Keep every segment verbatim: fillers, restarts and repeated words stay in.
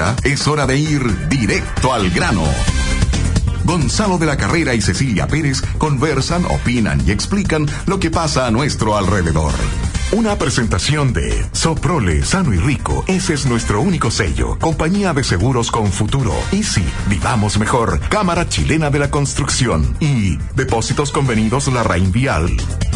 Ahora es hora de ir directo al grano. Gonzalo de la Carrera y Cecilia Pérez conversan, opinan y explican lo que pasa a nuestro alrededor. Una presentación de Soprole, sano y rico. Ese es nuestro único sello. Compañía de seguros con futuro. Easy, vivamos mejor. Cámara Chilena de la Construcción. Y Depósitos Convenidos Larraín Vial.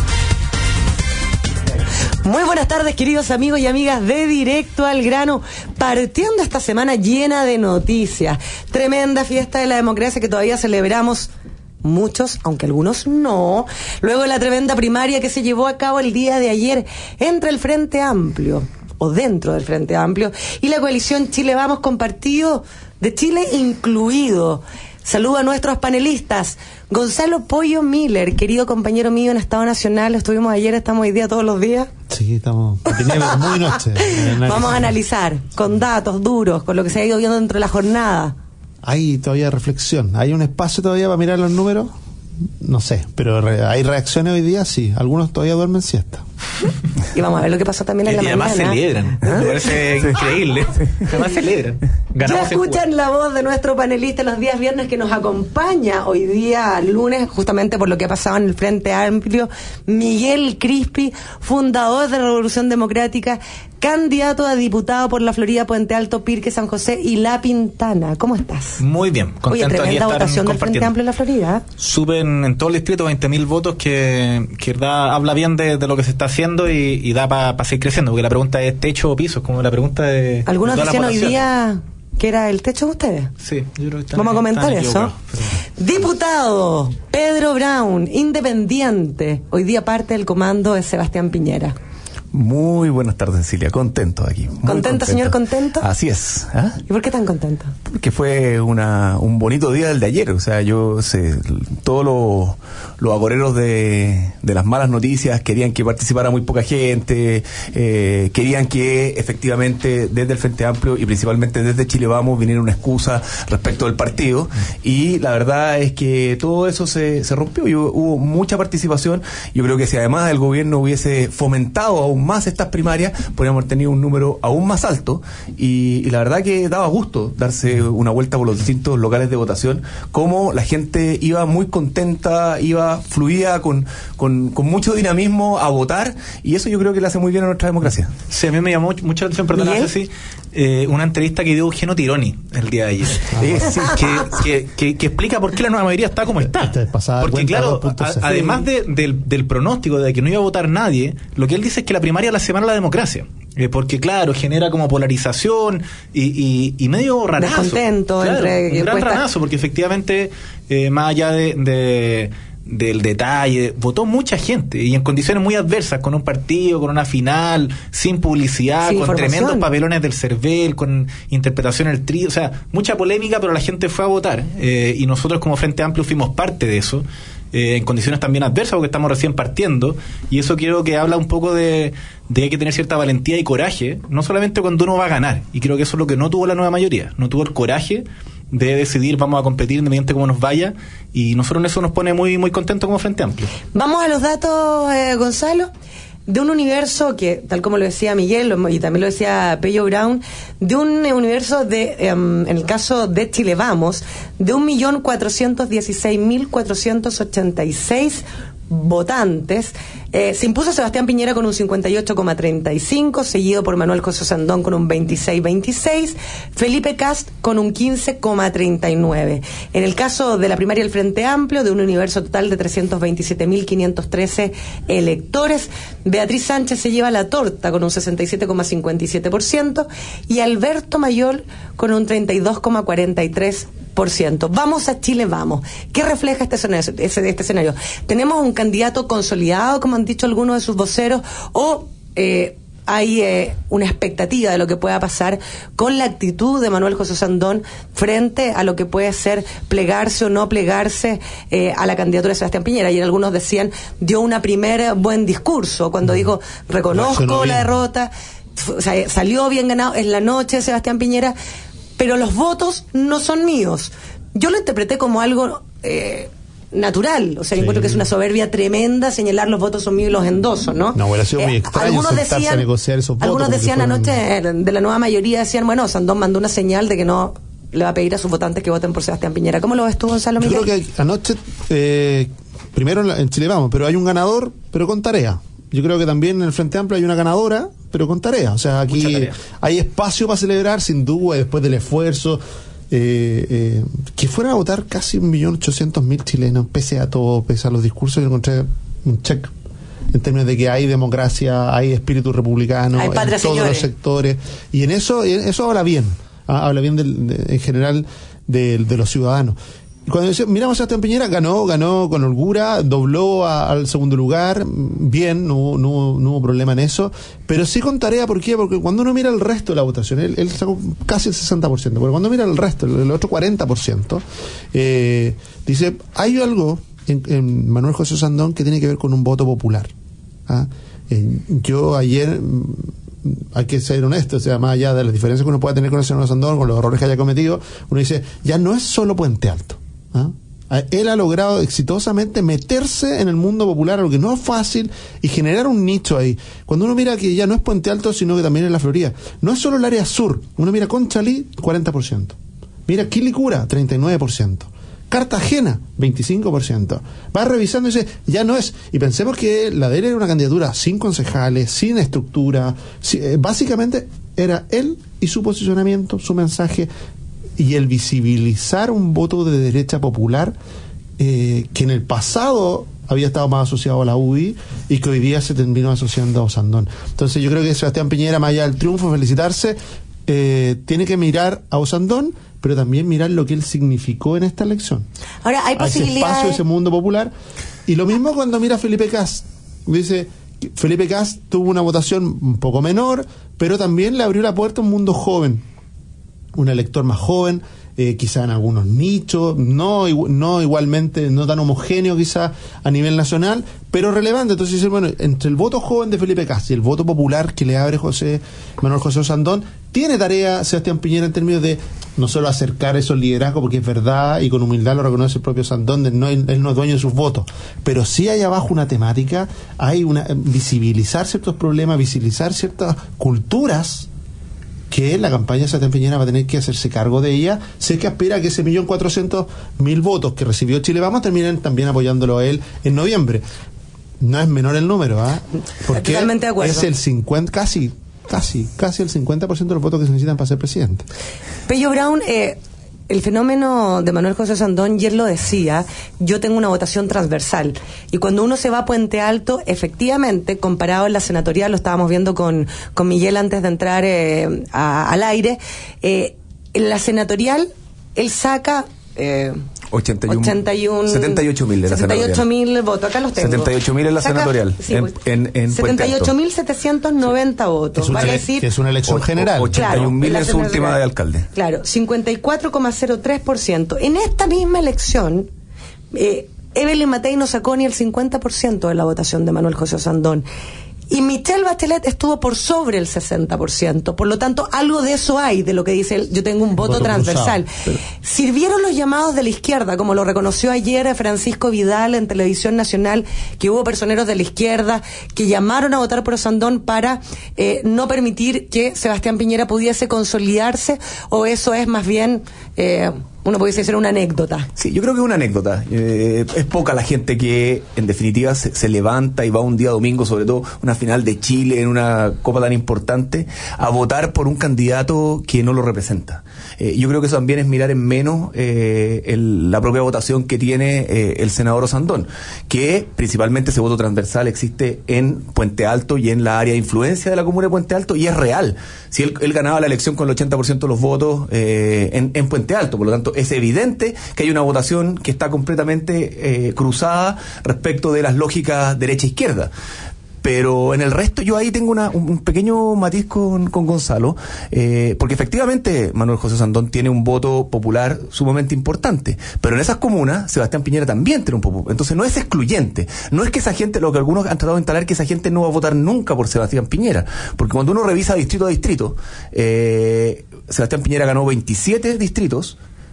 Muy buenas tardes, queridos amigos y amigas de Directo al Grano, partiendo esta semana llena de noticias. Tremenda fiesta de la democracia que todavía celebramos muchos, aunque algunos no, luego de la tremenda primaria que se llevó a cabo el día de ayer entre el Frente Amplio, o dentro del Frente Amplio, y la coalición Chile Vamos, con Partido de Chile incluido. Saludo a nuestros panelistas. Gonzalo Pollo Miller, querido compañero mío en Estado Nacional, estuvimos ayer, estamos hoy día todos los días. Sí, estamos muy noche. Vamos a analizar con datos duros, con lo que se ha ido viendo dentro de la jornada. Hay todavía reflexión, hay un espacio todavía para mirar los números, no sé, pero re, hay reacciones hoy día, sí, algunos todavía duermen siesta. Y vamos a ver lo que pasó también en la mañana. Y además celebran, ¿Ah? Me parece sí. increíble. Además celebran. Ganamos. Ya escuchan la voz de nuestro panelista los días viernes que nos acompaña hoy día lunes, justamente por lo que ha pasado en el Frente Amplio, Miguel Crispi, fundador de la Revolución Democrática, candidato a diputado por la Florida, Puente Alto, Pirque, San José y La Pintana. ¿Cómo estás? Muy bien, contento. Oye, tremenda de estar votación del Frente Amplio en la Florida. Suben en todo el distrito veinte mil votos que, que da, habla bien de, de lo que se está haciendo y, y da para pa seguir creciendo, porque la pregunta es techo o piso, es como la pregunta de... Algunos de decían hoy día que era el techo de ustedes. Sí, yo creo que vamos a comentar eso. Pero... Diputado Pedro Brown, independiente, hoy día parte del comando de Sebastián Piñera. Muy buenas tardes, Cecilia. Contento aquí. ¿Contento, contento. Señor Contento? Así es. ¿Ah? ¿Y por qué tan contento? Porque fue una un bonito día el de ayer. O sea, yo sé, todos los, los agoreros de, de las malas noticias querían que participara muy poca gente, eh, querían que efectivamente desde el Frente Amplio y principalmente desde Chile Vamos viniera una excusa respecto del partido. Y la verdad es que todo eso se, se rompió y hubo, hubo mucha participación. Yo creo que si además el gobierno hubiese fomentado aún más estas primarias, podríamos tener un número aún más alto y, y la verdad que daba gusto darse una vuelta por los distintos locales de votación, como la gente iba muy contenta, iba fluía con, con, con mucho dinamismo a votar, y eso yo creo que le hace muy bien a nuestra democracia. Sí, a mí me llamó mucho la atención, perdón, Ceci, eh, una entrevista que dio Eugenio Tironi el día de ayer, eh, sí, que, que, que, que explica por qué la nueva mayoría está como está. Porque claro, a, además de, del, del pronóstico de que no iba a votar nadie, lo que él dice es que la primaria la semana la democracia, eh, porque claro, genera como polarización y, y, y medio ranazo. Descontento, claro, entre un gran cuesta... ranazo, porque efectivamente eh, más allá de, de del detalle, votó mucha gente y en condiciones muy adversas, con un partido, con una final, sin publicidad, sin con tremendos papelones del CERVEL, con interpretación del trío, o sea, mucha polémica, pero la gente fue a votar, eh, y nosotros como Frente Amplio fuimos parte de eso. Eh, en condiciones también adversas porque estamos recién partiendo, y eso creo que habla un poco de, de que hay que tener cierta valentía y coraje, no solamente cuando uno va a ganar, y creo que eso es lo que no tuvo la nueva mayoría, no tuvo el coraje de decidir vamos a competir independientemente cómo nos vaya, y nosotros en eso nos pone muy muy contentos como Frente Amplio. Vamos a los datos, eh, Gonzalo, de un universo que, tal como lo decía Miguel y también lo decía Pello Brown, de un universo de, um, en el caso de Chile Vamos, de un millón cuatrocientos dieciséis mil cuatrocientos ochenta y seis votantes. Eh, se impuso Sebastián Piñera con un cincuenta y ocho coma treinta y cinco, seguido por Manuel José Sandón con un veintiséis coma veintiséis, Felipe Kast con un quince coma treinta y nueve. En el caso de la primaria del Frente Amplio, de un universo total de trescientos veintisiete mil quinientos trece electores, Beatriz Sánchez se lleva la torta con un sesenta y siete coma cincuenta y siete por ciento y Alberto Mayol con un treinta y dos coma cuarenta y tres por ciento. Vamos a Chile Vamos. ¿Qué refleja este escenario? Este escenario? ¿Tenemos un candidato consolidado, como han dicho algunos de sus voceros, o eh, hay eh, una expectativa de lo que pueda pasar con la actitud de Manuel José Sandón frente a lo que puede ser plegarse o no plegarse eh, a la candidatura de Sebastián Piñera? Ayer algunos decían, dio una primer buen discurso cuando dijo, reconozco la derrota, o sea, salió bien ganado en la noche Sebastián Piñera, pero los votos no son míos. Yo lo interpreté como algo eh, natural. O sea, yo Sí. encuentro que es una soberbia tremenda señalar los votos son míos y los endosos, ¿no? No, hubiera sido muy Eh, extraño algunos sentarse decían, a negociar esos votos. algunos como decían que fueran- anoche, eh, de la nueva mayoría, decían, bueno, Sandón mandó una señal de que no le va a pedir a sus votantes que voten por Sebastián Piñera. ¿Cómo lo ves tú, Gonzalo Yo Miguel? creo que anoche, eh, primero en, la- en Chile Vamos, pero hay un ganador, pero con tarea. Yo creo que también en el Frente Amplio hay una ganadora, pero con tarea. O sea, aquí Mucha tarea. hay espacio para celebrar, sin duda, después del esfuerzo. Eh, eh, que fueran a votar casi un millón ochocientos mil chilenos, pese a todo, pese a los discursos, yo encontré un check en términos de que hay democracia, hay espíritu republicano Hay patria, en todos señores. los sectores, y en eso en eso habla bien, ¿ah? Habla bien del- de- en general de, de los ciudadanos. Y cuando dice, miramos a Sebastián Piñera, ganó, ganó con holgura, dobló a- al segundo lugar, bien, no, hubo- no, hubo- no hubo problema en eso, pero sí con tarea. ¿Por qué? Porque cuando uno mira el resto de la votación, él, él sacó casi el sesenta por ciento, pero cuando mira el resto, el, el otro cuarenta por ciento, eh, dice, hay algo en, en Manuel José Sandón que tiene que ver con un voto popular. ¿Ah? Eh, yo ayer, mm, hay que ser honesto, o sea, más allá de las diferencias que uno pueda tener con el señor Sandón, con los errores que haya cometido, uno dice, ya no es solo Puente Alto. ¿Ah? A- Él ha logrado exitosamente meterse en el mundo popular, algo que no es fácil, y generar un nicho ahí. Cuando uno mira que ya no es Puente Alto, sino que también es la Florida. No es solo el área sur. Uno mira Conchalí, cuarenta por ciento. Mira Quilicura, treinta y nueve por ciento. Cartagena, veinticinco por ciento. Va revisando y dice, ya no es. Y pensemos que la de él era una candidatura sin concejales, sin estructura. si- eh, básicamente era él y su posicionamiento, su mensaje, y el visibilizar un voto de derecha popular eh, que en el pasado había estado más asociado a la U D I y que hoy día se terminó asociando a Sandón. Entonces yo creo que Sebastián Piñera, más allá del triunfo, felicitarse, eh, tiene que mirar a Osandón, pero también mirar lo que él significó en esta elección. Ahora, hay A ese posibilidades... espacio, ese mundo popular. Y lo mismo cuando mira a Felipe Kast. Dice, que Felipe Kast tuvo una votación un poco menor, pero también le abrió la puerta a un mundo joven. Un elector más joven, eh, quizá en algunos nichos, no, igu- no igualmente, no tan homogéneo quizá a nivel nacional, pero relevante. Entonces dice, bueno, entre el voto joven de Felipe Kast y el voto popular que le abre José Manuel José Sandón, tiene tarea Sebastián Piñera en términos de no solo acercar esos liderazgos, porque es verdad y con humildad lo reconoce el propio Sandón, de no, él no es dueño de sus votos, pero sí hay abajo una temática, hay una visibilizar ciertos problemas, visibilizar ciertas culturas que la campaña de Sebastián Piñera va a tener que hacerse cargo de ella. Sé que aspira a que ese millón cuatrocientos mil votos que recibió Chile Vamos terminen también apoyándolo a él en noviembre. No es menor el número, ¿ah? Porque Totalmente de acuerdo. es el cincuenta, casi, casi, casi el cincuenta por ciento de los votos que se necesitan para ser presidente. Pello Brown, eh, el fenómeno de Manuel José Sandón, y él lo decía, yo tengo una votación transversal. Y cuando uno se va a Puente Alto, efectivamente, comparado en la senatorial, lo estábamos viendo con, con Miguel antes de entrar eh, a- al aire, eh, en la senatorial, él saca... Eh, ochenta y uno, ochenta y uno, setenta y ocho mil de la setenta y ocho senatorial. mil votos, acá los tengo. setenta y ocho mil en la Saca- senatorial, sí, en- pues, en- en Puente setenta y ocho mil Alto. setecientos noventa votos. Es una, Vale ele- decir, que es una elección O- general. o- ochenta y un mil en la en su senatorial. última de alcalde. Claro, cincuenta y cuatro coma cero tres por ciento. En esta misma elección, eh, Evelyn Matei no sacó ni el cincuenta por ciento de la votación de Manuel José Sandón. Y Michelle Bachelet estuvo por sobre el sesenta por ciento. Por lo tanto, algo de eso hay, de lo que dice él, yo tengo un voto, Voto transversal. cruzado, pero- Sirvieron los llamados de la izquierda, como lo reconoció ayer Francisco Vidal en Televisión Nacional, que hubo personeros de la izquierda que llamaron a votar por Sandón para eh, no permitir que Sebastián Piñera pudiese consolidarse, o eso es más bien, eh, uno pudiese decir una anécdota. Sí, yo creo que es una anécdota. Eh, es poca la gente que, en definitiva, se, se levanta y va un día domingo, sobre todo una final de Chile, en una copa tan importante, a votar por un candidato que no lo representa. Eh, yo creo que eso también es mirar en menos eh, el- la propia votación que tiene eh, el senador Osandón, que principalmente ese voto transversal existe en Puente Alto y en la área de influencia de la comuna de Puente Alto, y es real. Si él, él ganaba la elección con el ochenta por ciento de los votos eh, en, en Puente Alto, por lo tanto es evidente que hay una votación que está completamente eh, cruzada respecto de las lógicas derecha-izquierda. Pero en el resto yo ahí tengo una, un pequeño matiz con, con Gonzalo, eh, porque efectivamente Manuel José Sandón tiene un voto popular sumamente importante, pero en esas comunas Sebastián Piñera también tiene un popular, entonces no es excluyente, no es que esa gente, lo que algunos han tratado de instalar, que esa gente no va a votar nunca por Sebastián Piñera, porque cuando uno revisa distrito a distrito, eh, Sebastián Piñera ganó veintisiete distritos,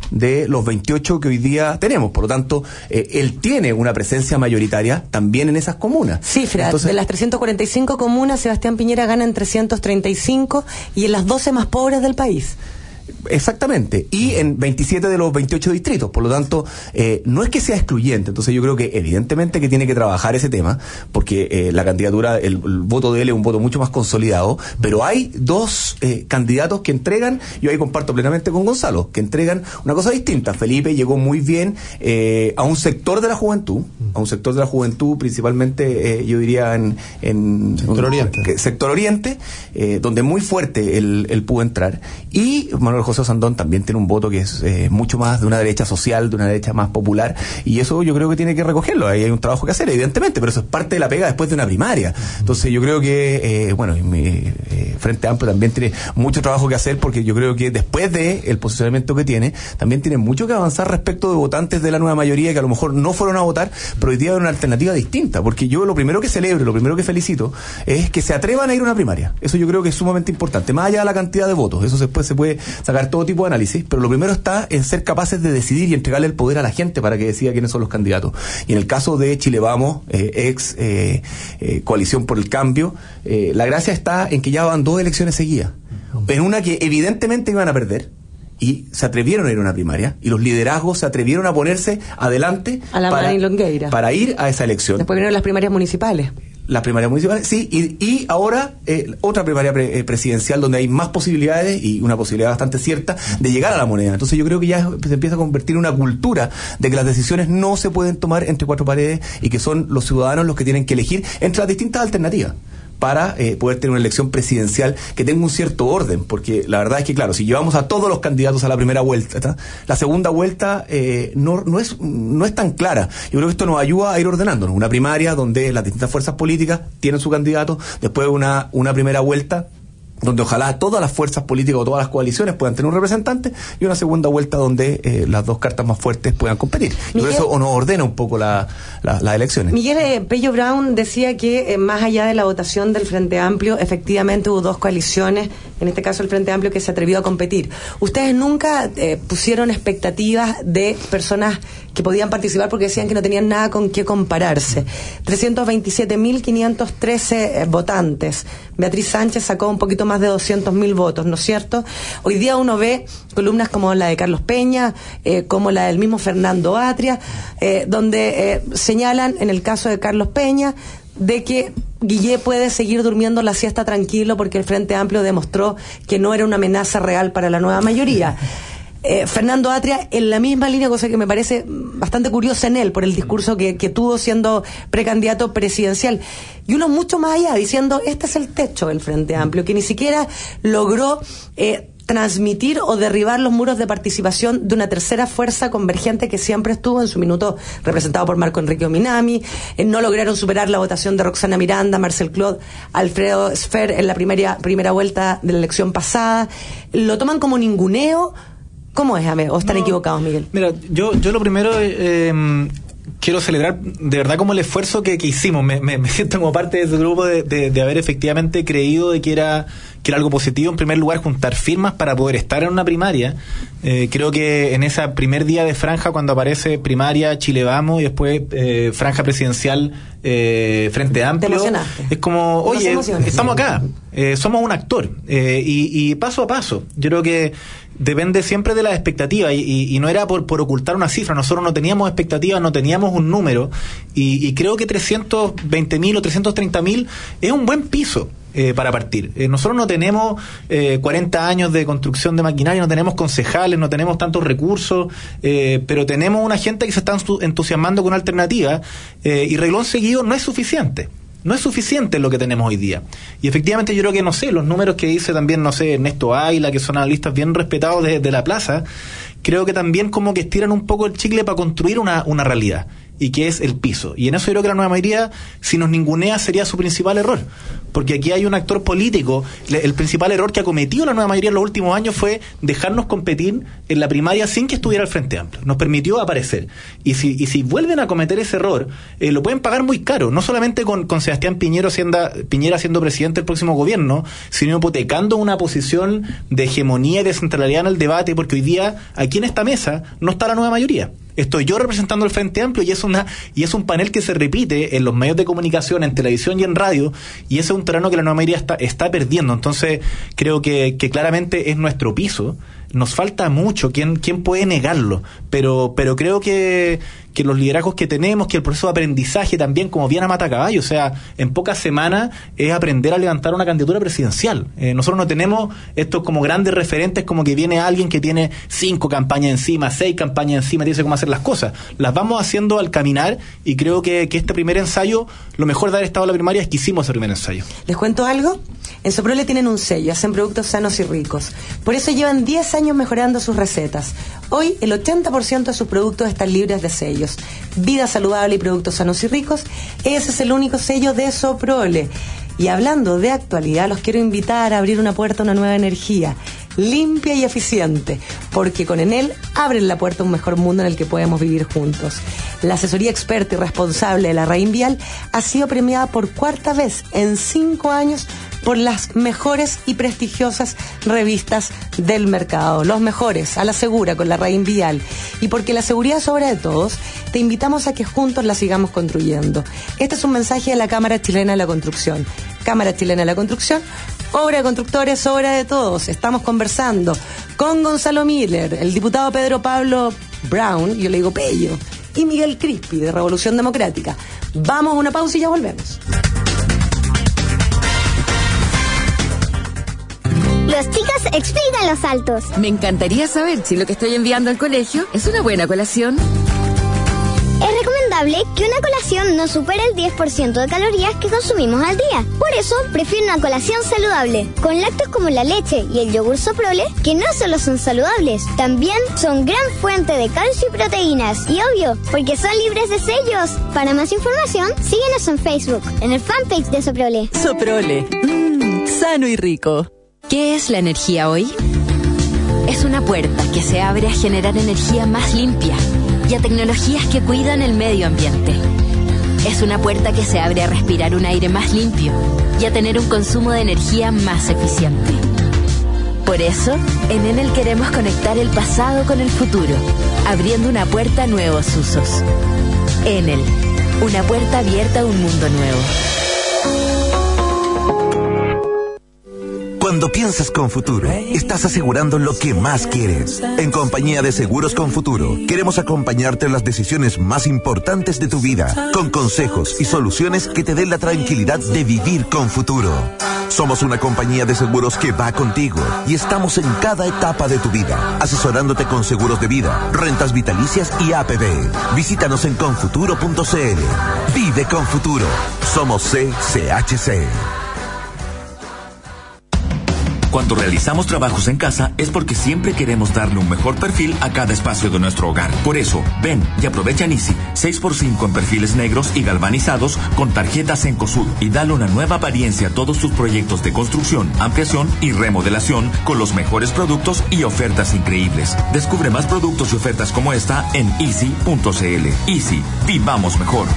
de los veintiocho que hoy día tenemos. Por lo tanto, eh, él tiene una presencia mayoritaria también en esas comunas. Cifra, Entonces, de las trescientas cuarenta y cinco comunas, Sebastián Piñera gana en trescientas treinta y cinco y en las doce más pobres del país. Exactamente, y en veintisiete de los veintiocho distritos, por lo tanto, eh, no es que sea excluyente. Entonces yo creo que evidentemente que tiene que trabajar ese tema, porque eh, la candidatura, el, el voto de él es un voto mucho más consolidado, pero hay dos eh, candidatos que entregan, yo ahí comparto plenamente con Gonzalo, que entregan una cosa distinta. Felipe llegó muy bien eh, a un sector de la juventud, a un sector de la juventud, principalmente eh, yo diría en, en sector un, oriente, que, sector oriente eh, donde muy fuerte él, él pudo entrar, y Manuel José Sandón también tiene un voto que es eh, mucho más de una derecha social, de una derecha más popular, y eso yo creo que tiene que recogerlo. Ahí hay un trabajo que hacer, evidentemente, pero eso es parte de la pega después de una primaria. Entonces yo creo que, eh, bueno, mi eh, Frente Amplio también tiene mucho trabajo que hacer, porque yo creo que después de el posicionamiento que tiene, también tiene mucho que avanzar respecto de votantes de la nueva mayoría que a lo mejor no fueron a votar, pero hoy día hay una alternativa distinta, porque yo lo primero que celebro, lo primero que felicito, es que se atrevan a ir a una primaria. Eso yo creo que es sumamente importante, más allá de la cantidad de votos. Eso después se puede sacar todo tipo de análisis, pero lo primero está en ser capaces de decidir y entregarle el poder a la gente para que decida quiénes son los candidatos. Y en el caso de Chile Vamos, eh, ex eh, eh, Coalición por el Cambio, eh, la gracia está en que ya van dos elecciones seguidas, en una que evidentemente iban a perder, y se atrevieron a ir a una primaria, y los liderazgos se atrevieron a ponerse adelante a la para, para ir a esa elección. Después vinieron las primarias municipales. Las primarias municipales, sí, y, y ahora eh, otra primaria pre, eh, presidencial donde hay más posibilidades, y una posibilidad bastante cierta de llegar a la moneda. Entonces yo creo que ya se empieza a convertir en una cultura de que las decisiones no se pueden tomar entre cuatro paredes, y que son los ciudadanos los que tienen que elegir entre las distintas alternativas para eh, poder tener una elección presidencial que tenga un cierto orden, porque la verdad es que, claro, si llevamos a todos los candidatos a la primera vuelta, ¿está? La segunda vuelta eh, no, no, es, no es tan clara. Yo creo que esto nos ayuda a ir ordenándonos. Una primaria donde las distintas fuerzas políticas tienen su candidato, después una, una primera vuelta donde ojalá todas las fuerzas políticas o todas las coaliciones puedan tener un representante, y una segunda vuelta donde eh, las dos cartas más fuertes puedan competir. Y por eso nos ordena un poco la, la, las elecciones. Miguel eh, Pello Brown decía que eh, más allá de la votación del Frente Amplio, efectivamente hubo dos coaliciones, en este caso el Frente Amplio, que se atrevió a competir. ¿Ustedes nunca eh, pusieron expectativas de personas que podían participar porque decían que no tenían nada con qué compararse? trescientos veintisiete mil quinientos trece eh, votantes. Beatriz Sánchez sacó un poquito más de doscientos mil votos, ¿no es cierto? Hoy día uno ve columnas como la de Carlos Peña, eh, como la del mismo Fernando Atria, eh, donde eh, señalan, en el caso de Carlos Peña, de que Guillé puede seguir durmiendo la siesta tranquilo porque el Frente Amplio demostró que no era una amenaza real para la nueva mayoría. Eh, Fernando Atria en la misma línea, cosa que me parece bastante curiosa en él por el discurso que, que tuvo siendo precandidato presidencial, y uno mucho más allá diciendo este es el techo del Frente Amplio, que ni siquiera logró eh, transmitir o derribar los muros de participación de una tercera fuerza convergente que siempre estuvo en su minuto representado por Marco Enrique Ominami. Eh, no lograron superar la votación de Roxana Miranda, Marcel Claude, Alfredo Sfer en la primera, primera vuelta de la elección pasada. Lo toman como ninguneo. ¿Cómo es, Ame? ¿O están no, equivocados, Miguel? Mira, yo, yo lo primero eh, quiero celebrar de verdad como el esfuerzo que, que hicimos. Me, me, me siento como parte de ese grupo de, de, de haber efectivamente creído de que era, que era algo positivo. En primer lugar, juntar firmas para poder estar en una primaria. Eh, creo que en ese primer día de franja, cuando aparece primaria, Chile Vamos, y después eh, franja presidencial, eh, Frente Amplio, es como, oye, estamos acá, eh, somos un actor, eh, y, y paso a paso. Yo creo que depende siempre de las expectativas, y, y, y no era por, por ocultar una cifra. Nosotros no teníamos expectativas, no teníamos un número, y, y creo que trescientos veinte mil o trescientos treinta mil es un buen piso eh, para partir. Eh, nosotros no tenemos eh, cuarenta años de construcción de maquinaria, no tenemos concejales, no tenemos tantos recursos, eh, pero tenemos una gente que se está entusiasmando con alternativas, eh, y reglón seguido no es suficiente. No es suficiente lo que tenemos hoy día. Y efectivamente yo creo que, no sé, los números que dice también, no sé, Ernesto Ayla, que son analistas bien respetados de, de la plaza, creo que también como que estiran un poco el chicle para construir una, una realidad. y que es el piso. Y en eso yo creo que la nueva mayoría, si nos ningunea, sería su principal error. Porque aquí hay un actor político. El principal error que ha cometido la nueva mayoría en los últimos años fue dejarnos competir en la primaria sin que estuviera el Frente Amplio. Nos permitió aparecer. Y si, y si vuelven a cometer ese error, eh, lo pueden pagar muy caro. No solamente con, con Sebastián Piñera siendo, Piñera siendo presidente del próximo gobierno, sino hipotecando una posición de hegemonía y de centralidad en el debate, porque hoy día, aquí en esta mesa, no está la nueva mayoría. Estoy yo representando el Frente Amplio y es una y es un panel que se repite en los medios de comunicación, en televisión y en radio, y ese es un terreno que la nueva mayoría está, está perdiendo. Entonces creo que, que claramente es nuestro piso. Nos falta mucho, ¿quién, quién puede negarlo? Pero, pero creo que, que los liderazgos que tenemos, que el proceso de aprendizaje también, como bien a matacaballo, o sea, en pocas semanas es aprender a levantar una candidatura presidencial. Eh, nosotros no tenemos estos como grandes referentes, como que viene alguien que tiene cinco campañas encima, seis campañas encima, y dice cómo hacer las cosas. Las vamos haciendo al caminar, y creo que, que este primer ensayo, lo mejor de haber estado en la primaria es que hicimos ese primer ensayo. ¿Les cuento algo? En Soprole tienen un sello, hacen productos sanos y ricos. Por eso llevan diez años mejorando sus recetas. Hoy el ochenta por ciento de sus productos están libres de sellos. Vida saludable y productos sanos y ricos, ese es el único sello de Soprole. Y hablando de actualidad, los quiero invitar a abrir una puerta a una nueva energía, limpia y eficiente, porque con Enel abren la puerta a un mejor mundo en el que podemos vivir juntos. La asesoría experta y responsable de la Reinvial ha sido premiada por cuarta vez en cinco años por las mejores y prestigiosas revistas del mercado. Los mejores, a la segura, con la Reinvial. Y porque la seguridad es obra de todos, te invitamos a que juntos la sigamos construyendo. Este es un mensaje de la Cámara Chilena de la Construcción. Cámara Chilena de la Construcción, obra de constructores, obra de todos. Estamos conversando con Gonzalo Miller, el diputado Pedro Pablo Brown, yo le digo Pello, y Miguel Crispi, de Revolución Democrática. Vamos a una pausa y ya volvemos. Los chicos explican los saltos. Me encantaría saber si lo que estoy enviando al colegio es una buena colación. Es recomendable que una colación no supere el diez por ciento de calorías que consumimos al día. Por eso, prefiero una colación saludable, con lácteos como la leche y el yogur Soprole, que no solo son saludables, también son gran fuente de calcio y proteínas. Y obvio, porque son libres de sellos. Para más información, síguenos en Facebook, en el fanpage de Soprole. Soprole, mmm, sano y rico. ¿Qué es la energía hoy? Es una puerta que se abre a generar energía más limpia y a tecnologías que cuidan el medio ambiente. Es una puerta que se abre a respirar un aire más limpio y a tener un consumo de energía más eficiente. Por eso, en Enel queremos conectar el pasado con el futuro, abriendo una puerta a nuevos usos. Enel, una puerta abierta a un mundo nuevo. Cuando piensas con Futuro, estás asegurando lo que más quieres. En compañía de Seguros con Futuro, queremos acompañarte en las decisiones más importantes de tu vida, con consejos y soluciones que te den la tranquilidad de vivir con futuro. Somos una compañía de seguros que va contigo y estamos en cada etapa de tu vida, asesorándote con seguros de vida, rentas vitalicias y A P B. Visítanos en confuturo punto c l. Vive con Futuro. Somos C C H C. Cuando realizamos trabajos en casa es porque siempre queremos darle un mejor perfil a cada espacio de nuestro hogar. Por eso, ven y aprovecha en Easy seis por cinco en perfiles negros y galvanizados con tarjetas Cencosud y dale una nueva apariencia a todos tus proyectos de construcción, ampliación y remodelación con los mejores productos y ofertas increíbles. Descubre más productos y ofertas como esta en easy punto c l. Easy, vivamos mejor.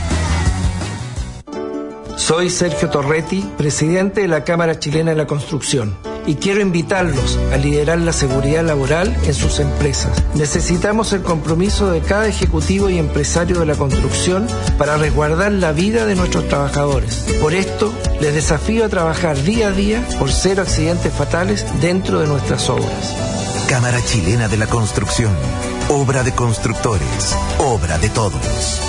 Soy Sergio Torretti, presidente de la Cámara Chilena de la Construcción, y quiero invitarlos a liderar la seguridad laboral en sus empresas. Necesitamos el compromiso de cada ejecutivo y empresario de la construcción para resguardar la vida de nuestros trabajadores. Por esto, les desafío a trabajar día a día por cero accidentes fatales dentro de nuestras obras. Cámara Chilena de la Construcción, obra de constructores, obra de todos.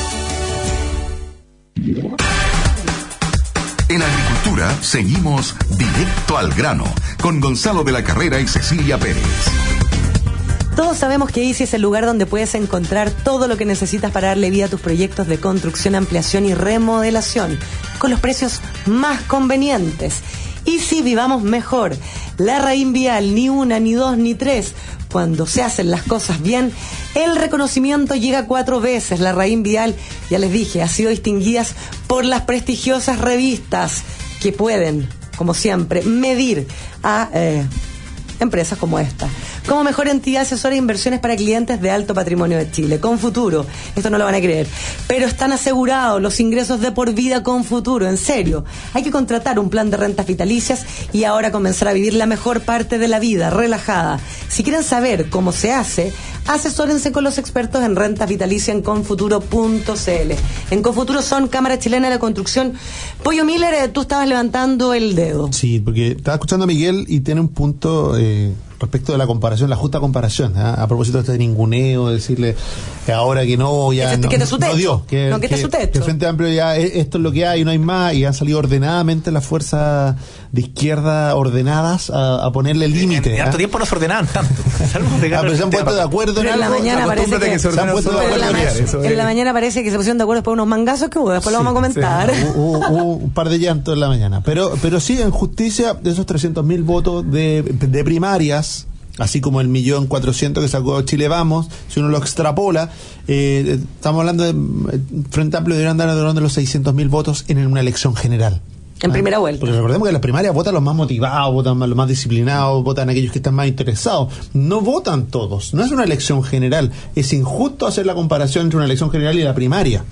En agricultura seguimos directo al grano con Gonzalo de la Carrera y Cecilia Pérez. Todos sabemos que Easy es el lugar donde puedes encontrar todo lo que necesitas para darle vida a tus proyectos de construcción, ampliación y remodelación, con los precios más convenientes. Y sí, vivamos mejor. Larraín Vial, ni una, ni dos, ni tres. Cuando se hacen las cosas bien, el reconocimiento llega cuatro veces. Larraín Vial, ya les dije, ha sido distinguida por las prestigiosas revistas que pueden, como siempre, medir a eh, empresas como esta. Como mejor entidad asesora de inversiones para clientes de alto patrimonio de Chile. Con Futuro, esto no lo van a creer, pero están asegurados los ingresos de por vida con Futuro, en serio. Hay que contratar un plan de rentas vitalicias y ahora comenzar a vivir la mejor parte de la vida, relajada. Si quieren saber cómo se hace, asesórense con los expertos en rentas vitalicias en confuturo punto c l. En Confuturo son Cámara Chilena de la Construcción. Pollo Miller, tú estabas levantando el dedo. Sí, porque estaba escuchando a Miguel y tiene un punto eh, respecto de la comparación, la justa comparación, ¿eh? A propósito de este ninguneo, decirle que ahora que no, ya este, no, que te su techo. no dio, que, no, que, que, te su techo. que el Frente Amplio ya esto es lo que hay, no hay más, y han salido ordenadamente las fuerzas de izquierda ordenadas a, a ponerle límite. En harto tiempo no se ordenaban tanto. Ah, pero se han puesto de acuerdo en en algo. la mañana parece que, que se, se han puesto de acuerdo en, la, eso en la mañana parece que se pusieron de acuerdo después de unos mangazos que hubo, después sí, lo vamos a comentar. Sí. Hubo, hubo un par de llantos en la mañana. Pero, pero sí, en justicia, de esos trescientos mil votos de, de primarias, así como el millón cuatrocientos que sacó Chile Vamos, si uno lo extrapola, eh, estamos hablando de Frente Amplio deberían dar alrededor de los seiscientos mil votos en una elección general. En primera ¿Ah? vuelta. Porque recordemos que en las primarias votan los más motivados, votan los más disciplinados, votan aquellos que están más interesados. No votan todos. No es una elección general. Es injusto hacer la comparación entre una elección general y la primaria.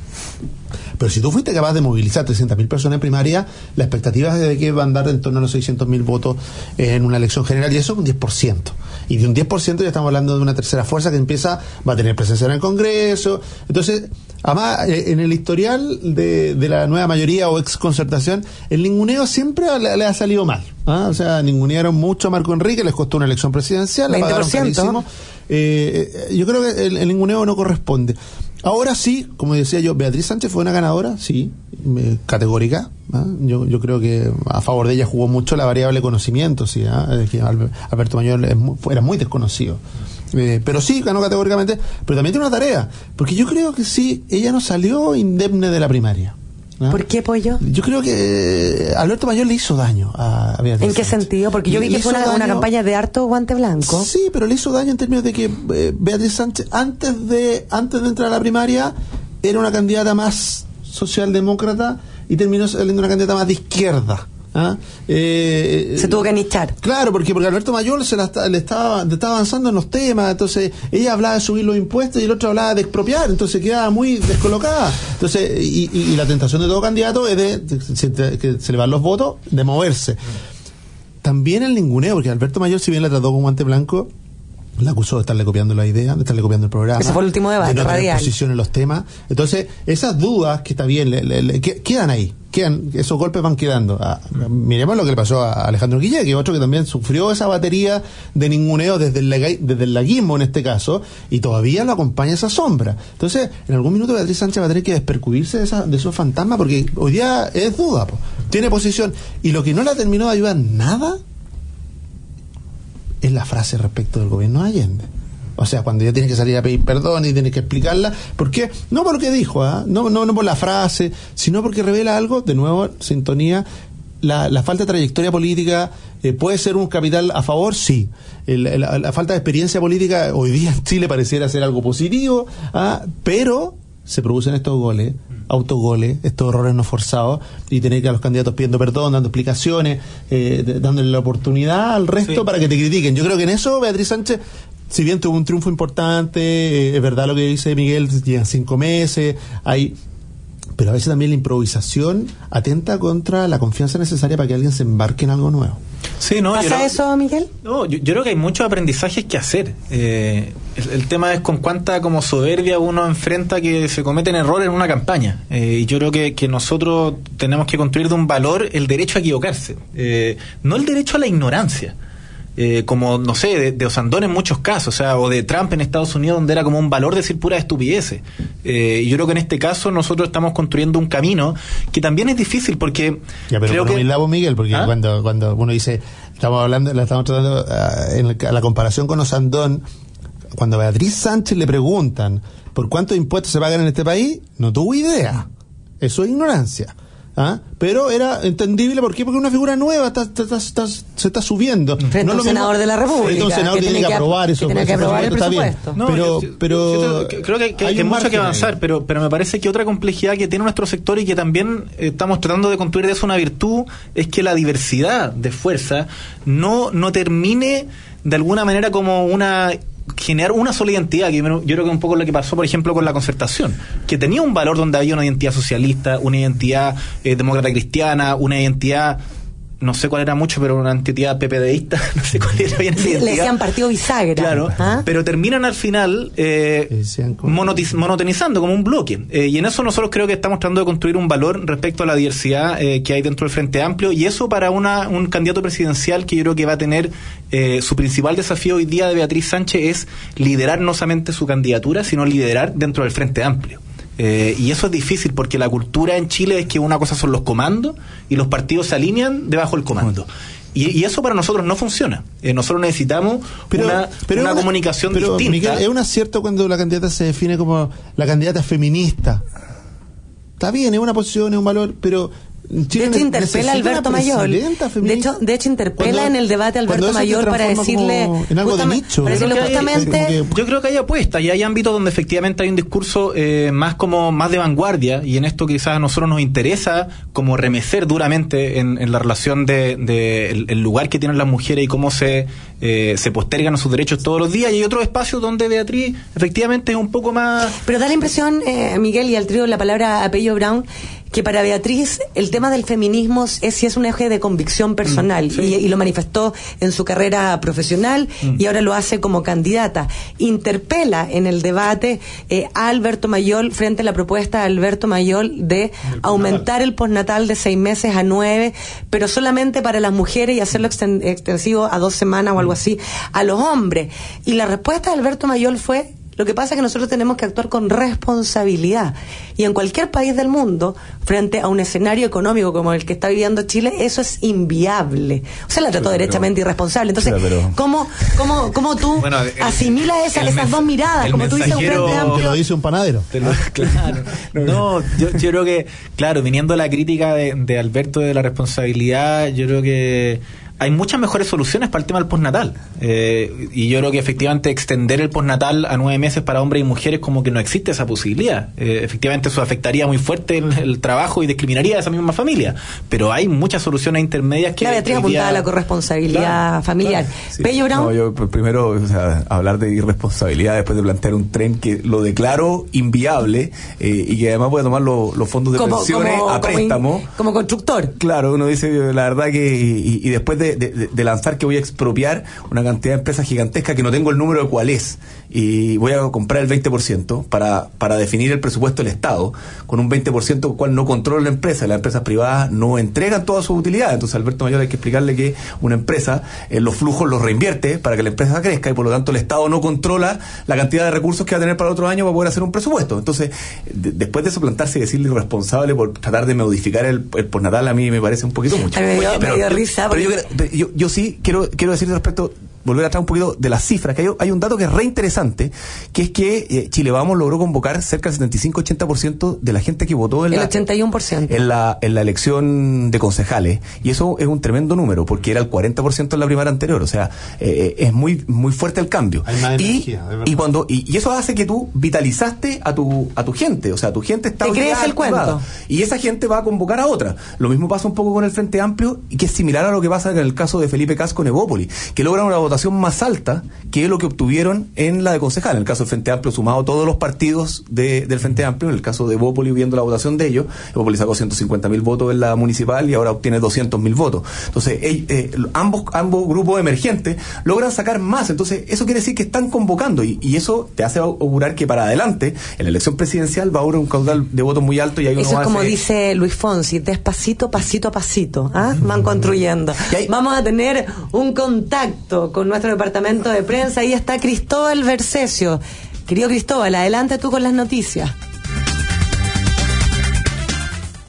Pero si tú fuiste capaz de movilizar trescientas mil personas en primaria, la expectativa es de que va a andar en torno a los seiscientos mil votos en una elección general, y eso es un diez por ciento. Y de un diez por ciento ya estamos hablando de una tercera fuerza que empieza, va a tener presencia en el Congreso. Entonces, además, en el historial de, de la nueva mayoría o exconcertación, el ninguneo siempre le, le ha salido mal. ¿Ah? O sea, ningunearon mucho a Marco Enrique, les costó una elección presidencial, la pagaron carísimo. Eh, yo creo que el, el ninguneo no corresponde. Ahora sí, como decía yo, Beatriz Sánchez fue una ganadora, sí, eh, categórica. ¿eh? Yo, yo creo que a favor de ella jugó mucho la variable conocimiento, sí, ¿eh? que Alberto Mayor es muy, era muy desconocido. Eh, pero sí, ganó categóricamente, pero también tiene una tarea, porque yo creo que sí, ella no salió indemne de la primaria. ¿Ah? ¿Por qué, Pollo? Yo creo que Alberto Mayor le hizo daño a Beatriz. ¿En qué Sánchez. sentido? Porque yo vi que fue una, una campaña de harto guante blanco. Sí, pero le hizo daño en términos de que eh, Beatriz Sánchez, antes de antes de entrar a la primaria, era una candidata más socialdemócrata y terminó saliendo una candidata más de izquierda. ¿Ah? Eh, se tuvo que nichar. Claro, porque porque Alberto Mayor se la, le estaba le estaba avanzando en los temas, entonces ella hablaba de subir los impuestos y el otro hablaba de expropiar, entonces quedaba muy descolocada. Entonces, y, y, y la tentación de todo candidato es de, de, de, de que se le van los votos, de moverse. También el ninguneo, porque Alberto Mayor, si bien la trató con guante blanco, la acusó de estarle copiando la idea, de estarle copiando el programa. Ese fue el último debate, de no tener radial. posición en los temas. Entonces, esas dudas que está bien, le, le, le, quedan ahí. Quedan, esos golpes van quedando. Ah, miremos lo que le pasó a Alejandro Guillé, que es otro que también sufrió esa batería de ninguneo desde el, lega, desde el laguismo en este caso, y todavía lo acompaña esa sombra. Entonces, en algún minuto Beatriz Sánchez va a tener que despercubirse de, esa, de esos fantasmas, porque hoy día es duda, po. Tiene posición. Y lo que no la terminó de ayudar nada es la frase respecto del gobierno de Allende. O sea, cuando ella tiene que salir a pedir perdón y tiene que explicarla, ¿por qué? No por lo que dijo, ¿eh? no, no, no por la frase, sino porque revela algo, de nuevo, sintonía, la, la falta de trayectoria política. Eh, ¿puede ser un capital a favor? Sí. El, la, la falta de experiencia política hoy día en Chile pareciera ser algo positivo, ¿ah? Pero se producen estos goles, autogoles, estos errores no forzados, y tener que a los candidatos pidiendo perdón, dando explicaciones, eh, de, dándole la oportunidad al resto sí. para que te critiquen. Yo creo que en eso Beatriz Sánchez, si bien tuvo un triunfo importante, eh, es verdad lo que dice Miguel, llevan cinco meses, hay, pero a veces también la improvisación atenta contra la confianza necesaria para que alguien se embarque en algo nuevo. Sí, ¿no? ¿Pasa yo, eso, Miguel? No, yo, yo creo que hay muchos aprendizajes que hacer. Eh, el, el tema es con cuánta como soberbia uno enfrenta que se cometen errores en una campaña. Eh, y yo creo que, que nosotros tenemos que construir de un valor el derecho a equivocarse, eh, no el derecho a la ignorancia. Eh, como, no sé, de, de Osandón en muchos casos, o sea, o de Trump en Estados Unidos, donde era como un valor decir puras estupideces. Eh, y yo creo que en este caso nosotros estamos construyendo un camino que también es difícil, porque ya, pero creo con que... humildad, Miguel, porque ¿Ah? cuando cuando uno dice, estamos hablando, la estamos tratando uh, en el, la comparación con Osandón, cuando a Beatriz Sánchez le preguntan por cuántos impuestos se pagan en este país, no tuvo idea. Eso es ignorancia. ¿Ah? Pero era entendible, ¿por qué? Porque una figura nueva está, está, está, se está subiendo. Frente no a un senador mismo, de la República. Frente a un senador que tiene que aprobar eso. Que tiene que aprobar el presupuesto. No, pero, yo, pero yo creo que, que hay, que hay mucho que avanzar, pero, pero me parece que otra complejidad que tiene nuestro sector y que también estamos tratando de construir de eso una virtud es que la diversidad de fuerza no, no termine de alguna manera como una... generar una sola identidad, que yo creo que es un poco lo que pasó, por ejemplo, con la Concertación, que tenía un valor donde había una identidad socialista, una identidad eh, demócrata cristiana, una identidad, no sé cuál era mucho, pero una identidad PPDista, no sé cuál era bien esa identidad. Le decían partido bisagra. Claro, ¿ah? Pero terminan al final eh, monotiz- monotonizando como un bloque. Eh, y en eso nosotros creo que estamos tratando de construir un valor respecto a la diversidad eh, que hay dentro del Frente Amplio, y eso para una un candidato presidencial que yo creo que va a tener eh, su principal desafío hoy día de Beatriz Sánchez es liderar no solamente su candidatura, sino liderar dentro del Frente Amplio. Eh, y eso es difícil porque la cultura en Chile es que una cosa son los comandos y los partidos se alinean debajo del comando. Y, y eso para nosotros no funciona. Eh, nosotros necesitamos pero, una, pero una, una comunicación pero, distinta. Miguel, es un acierto cuando la candidata se define como la candidata feminista. Está bien, es una posición, es un valor, pero... Chile de hecho interpela a Alberto Mayol. De hecho, de hecho interpela cuando, en el debate a Alberto Mayol para decirle en algo de nicho. Para decirle justamente, que, yo creo que hay apuestas y hay ámbitos donde efectivamente hay un discurso eh, más como más de vanguardia, y en esto quizás a nosotros nos interesa como remecer duramente en, en la relación de, de el, el lugar que tienen las mujeres y cómo se eh, se postergan sus derechos todos los días, y hay otros espacios donde Beatriz efectivamente es un poco más... Pero da la impresión, eh, Miguel, y al trío la palabra a Pello Brown, que para Beatriz el tema del feminismo es si es un eje de convicción personal, mm, sí. y, y lo manifestó en su carrera profesional, mm. y ahora lo hace como candidata. Interpela en el debate eh, a Alberto Mayol frente a la propuesta de Alberto Mayol de el aumentar el postnatal de seis meses a nueve, pero solamente para las mujeres y hacerlo exten- extensivo a dos semanas o algo así a los hombres. Y la respuesta de Alberto Mayol fue: lo que pasa es que nosotros tenemos que actuar con responsabilidad. Y en cualquier país del mundo, frente a un escenario económico como el que está viviendo Chile, eso es inviable. O sea, la trató sí, derechamente pero, irresponsable. Entonces, sí, pero... ¿cómo, cómo, ¿cómo tú bueno, el, asimilas esa, esas mens- dos miradas? Como tú dices, un Frente Amplio. Te lo dice un panadero. Lo, claro. No, yo, yo creo que, claro, viniendo la crítica de, de Alberto de la responsabilidad, yo creo que hay muchas mejores soluciones para el tema del postnatal. Eh, y yo creo que efectivamente extender el postnatal a nueve meses para hombres y mujeres como que no existe esa posibilidad. Eh, efectivamente eso afectaría muy fuerte el, el trabajo y discriminaría a esa misma familia. Pero hay muchas soluciones intermedias que... La Beatriz apuntaba a la corresponsabilidad claro, familiar. Claro, sí. Pello Brown. No, yo primero, o sea, hablar de irresponsabilidad después de plantear un tren que lo declaro inviable eh, y que además voy a tomar lo, los fondos de como, pensiones como, a préstamo. Como, in, como constructor. Claro, uno dice la verdad que... Y, y después de De, de, de lanzar que voy a expropiar una cantidad de empresas gigantescas que no tengo el número de cuál es, y voy a comprar el veinte por ciento para, para definir el presupuesto del Estado, con un veinte por ciento con el cual no controla la empresa. Las empresas privadas no entregan todas sus utilidades. Entonces a Alberto Mayol hay que explicarle que una empresa eh, los flujos los reinvierte para que la empresa crezca, y por lo tanto el Estado no controla la cantidad de recursos que va a tener para el otro año para poder hacer un presupuesto. Entonces de, después de eso plantarse y decirle irresponsable por tratar de modificar el, el postnatal, a mí me parece un poquito mucho. Me dio, pero, me dio risa pero, pero yo, yo, yo sí quiero quiero decir respecto, volver atrás un poquito de las cifras, que hay, hay un dato que es re interesante, que es que eh, Chile Vamos logró convocar cerca del setenta y cinco a ochenta por ciento de la gente que votó en el la, ochenta y uno por ciento en la en la elección de concejales, y eso es un tremendo número porque era el cuarenta por ciento en la primaria anterior. O sea, eh, es muy muy fuerte el cambio. Hay más y, energía, y cuando y, y eso hace que tú vitalizaste a tu a tu gente, o sea, tu gente está ¿te crees el cuento? Y esa gente va a convocar a otra. Lo mismo pasa un poco con el Frente Amplio, y que es similar a lo que pasa en el caso de Felipe Cas con Evópolis, que logran una votación más alta que lo que obtuvieron en la de concejal. En el caso del Frente Amplio, sumado todos los partidos de, del Frente Amplio, en el caso de Evópolis, viendo la votación de ellos, Evópolis sacó ciento cincuenta mil votos en la municipal y ahora obtiene doscientos mil votos. Entonces, eh, eh, ambos ambos grupos emergentes logran sacar más. Entonces, eso quiere decir que están convocando, y, y eso te hace augurar que para adelante, en la elección presidencial, va a haber un caudal de votos muy alto. Y hay eso es como hace... dice Luis Fonsi, despacito, pasito a pasito, ¿ah? Van construyendo. Hay... Vamos a tener un contacto con nuestro departamento de prensa. Ahí está Cristóbal Versesio. Querido Cristóbal, adelante tú con las noticias.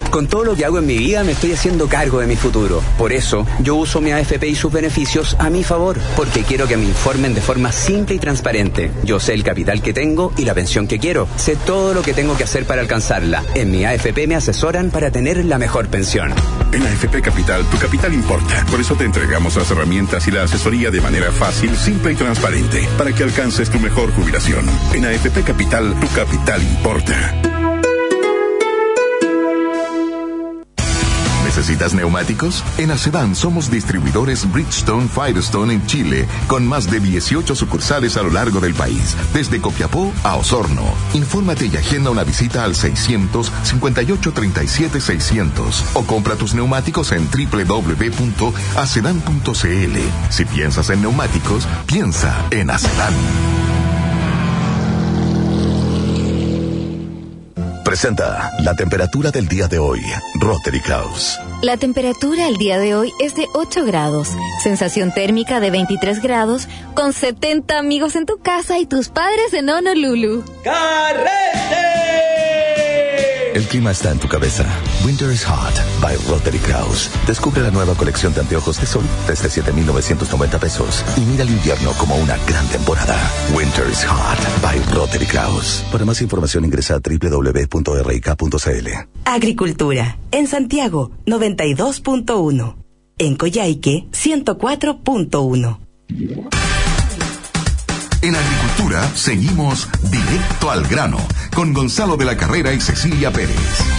Con todo lo que hago en mi vida me estoy haciendo cargo de mi futuro. Por eso, yo uso mi A F P y sus beneficios a mi favor, porque quiero que me informen de forma simple y transparente. Yo sé el capital que tengo y la pensión que quiero. Sé todo lo que tengo que hacer para alcanzarla. En mi A F P me asesoran para tener la mejor pensión. En A F P Capital, tu capital importa. Por eso te entregamos las herramientas y la asesoría de manera fácil, simple y transparente, para que alcances tu mejor jubilación. En A F P Capital, tu capital importa. ¿Necesitas neumáticos? En Acedan somos distribuidores Bridgestone Firestone en Chile, con más de dieciocho sucursales a lo largo del país, desde Copiapó a Osorno. Infórmate y agenda una visita al seiscientos cincuenta y ocho treinta y siete seiscientos o compra tus neumáticos en doble u doble u doble u punto acedan punto c l. Si piensas en neumáticos, piensa en Acedan. Presenta la temperatura del día de hoy, Rotary Kraus. La temperatura el día de hoy es de ocho grados, sensación térmica de veintitrés grados, con setenta amigos en tu casa y tus padres en Honolulu. ¡Carrete! El clima está en tu cabeza. Winter is Hot by Rotary Kraus. Descubre la nueva colección de anteojos de sol desde siete mil novecientos noventa pesos y mira el invierno como una gran temporada. Winter is Hot by Rotary Kraus. Para más información ingresa a doble u doble u doble u punto r i k punto c l. Agricultura. En Santiago, noventa y dos punto uno. En Coyhaique, ciento cuatro punto uno. En Agricultura seguimos directo al grano con Gonzalo de la Carrera y Cecilia Pérez.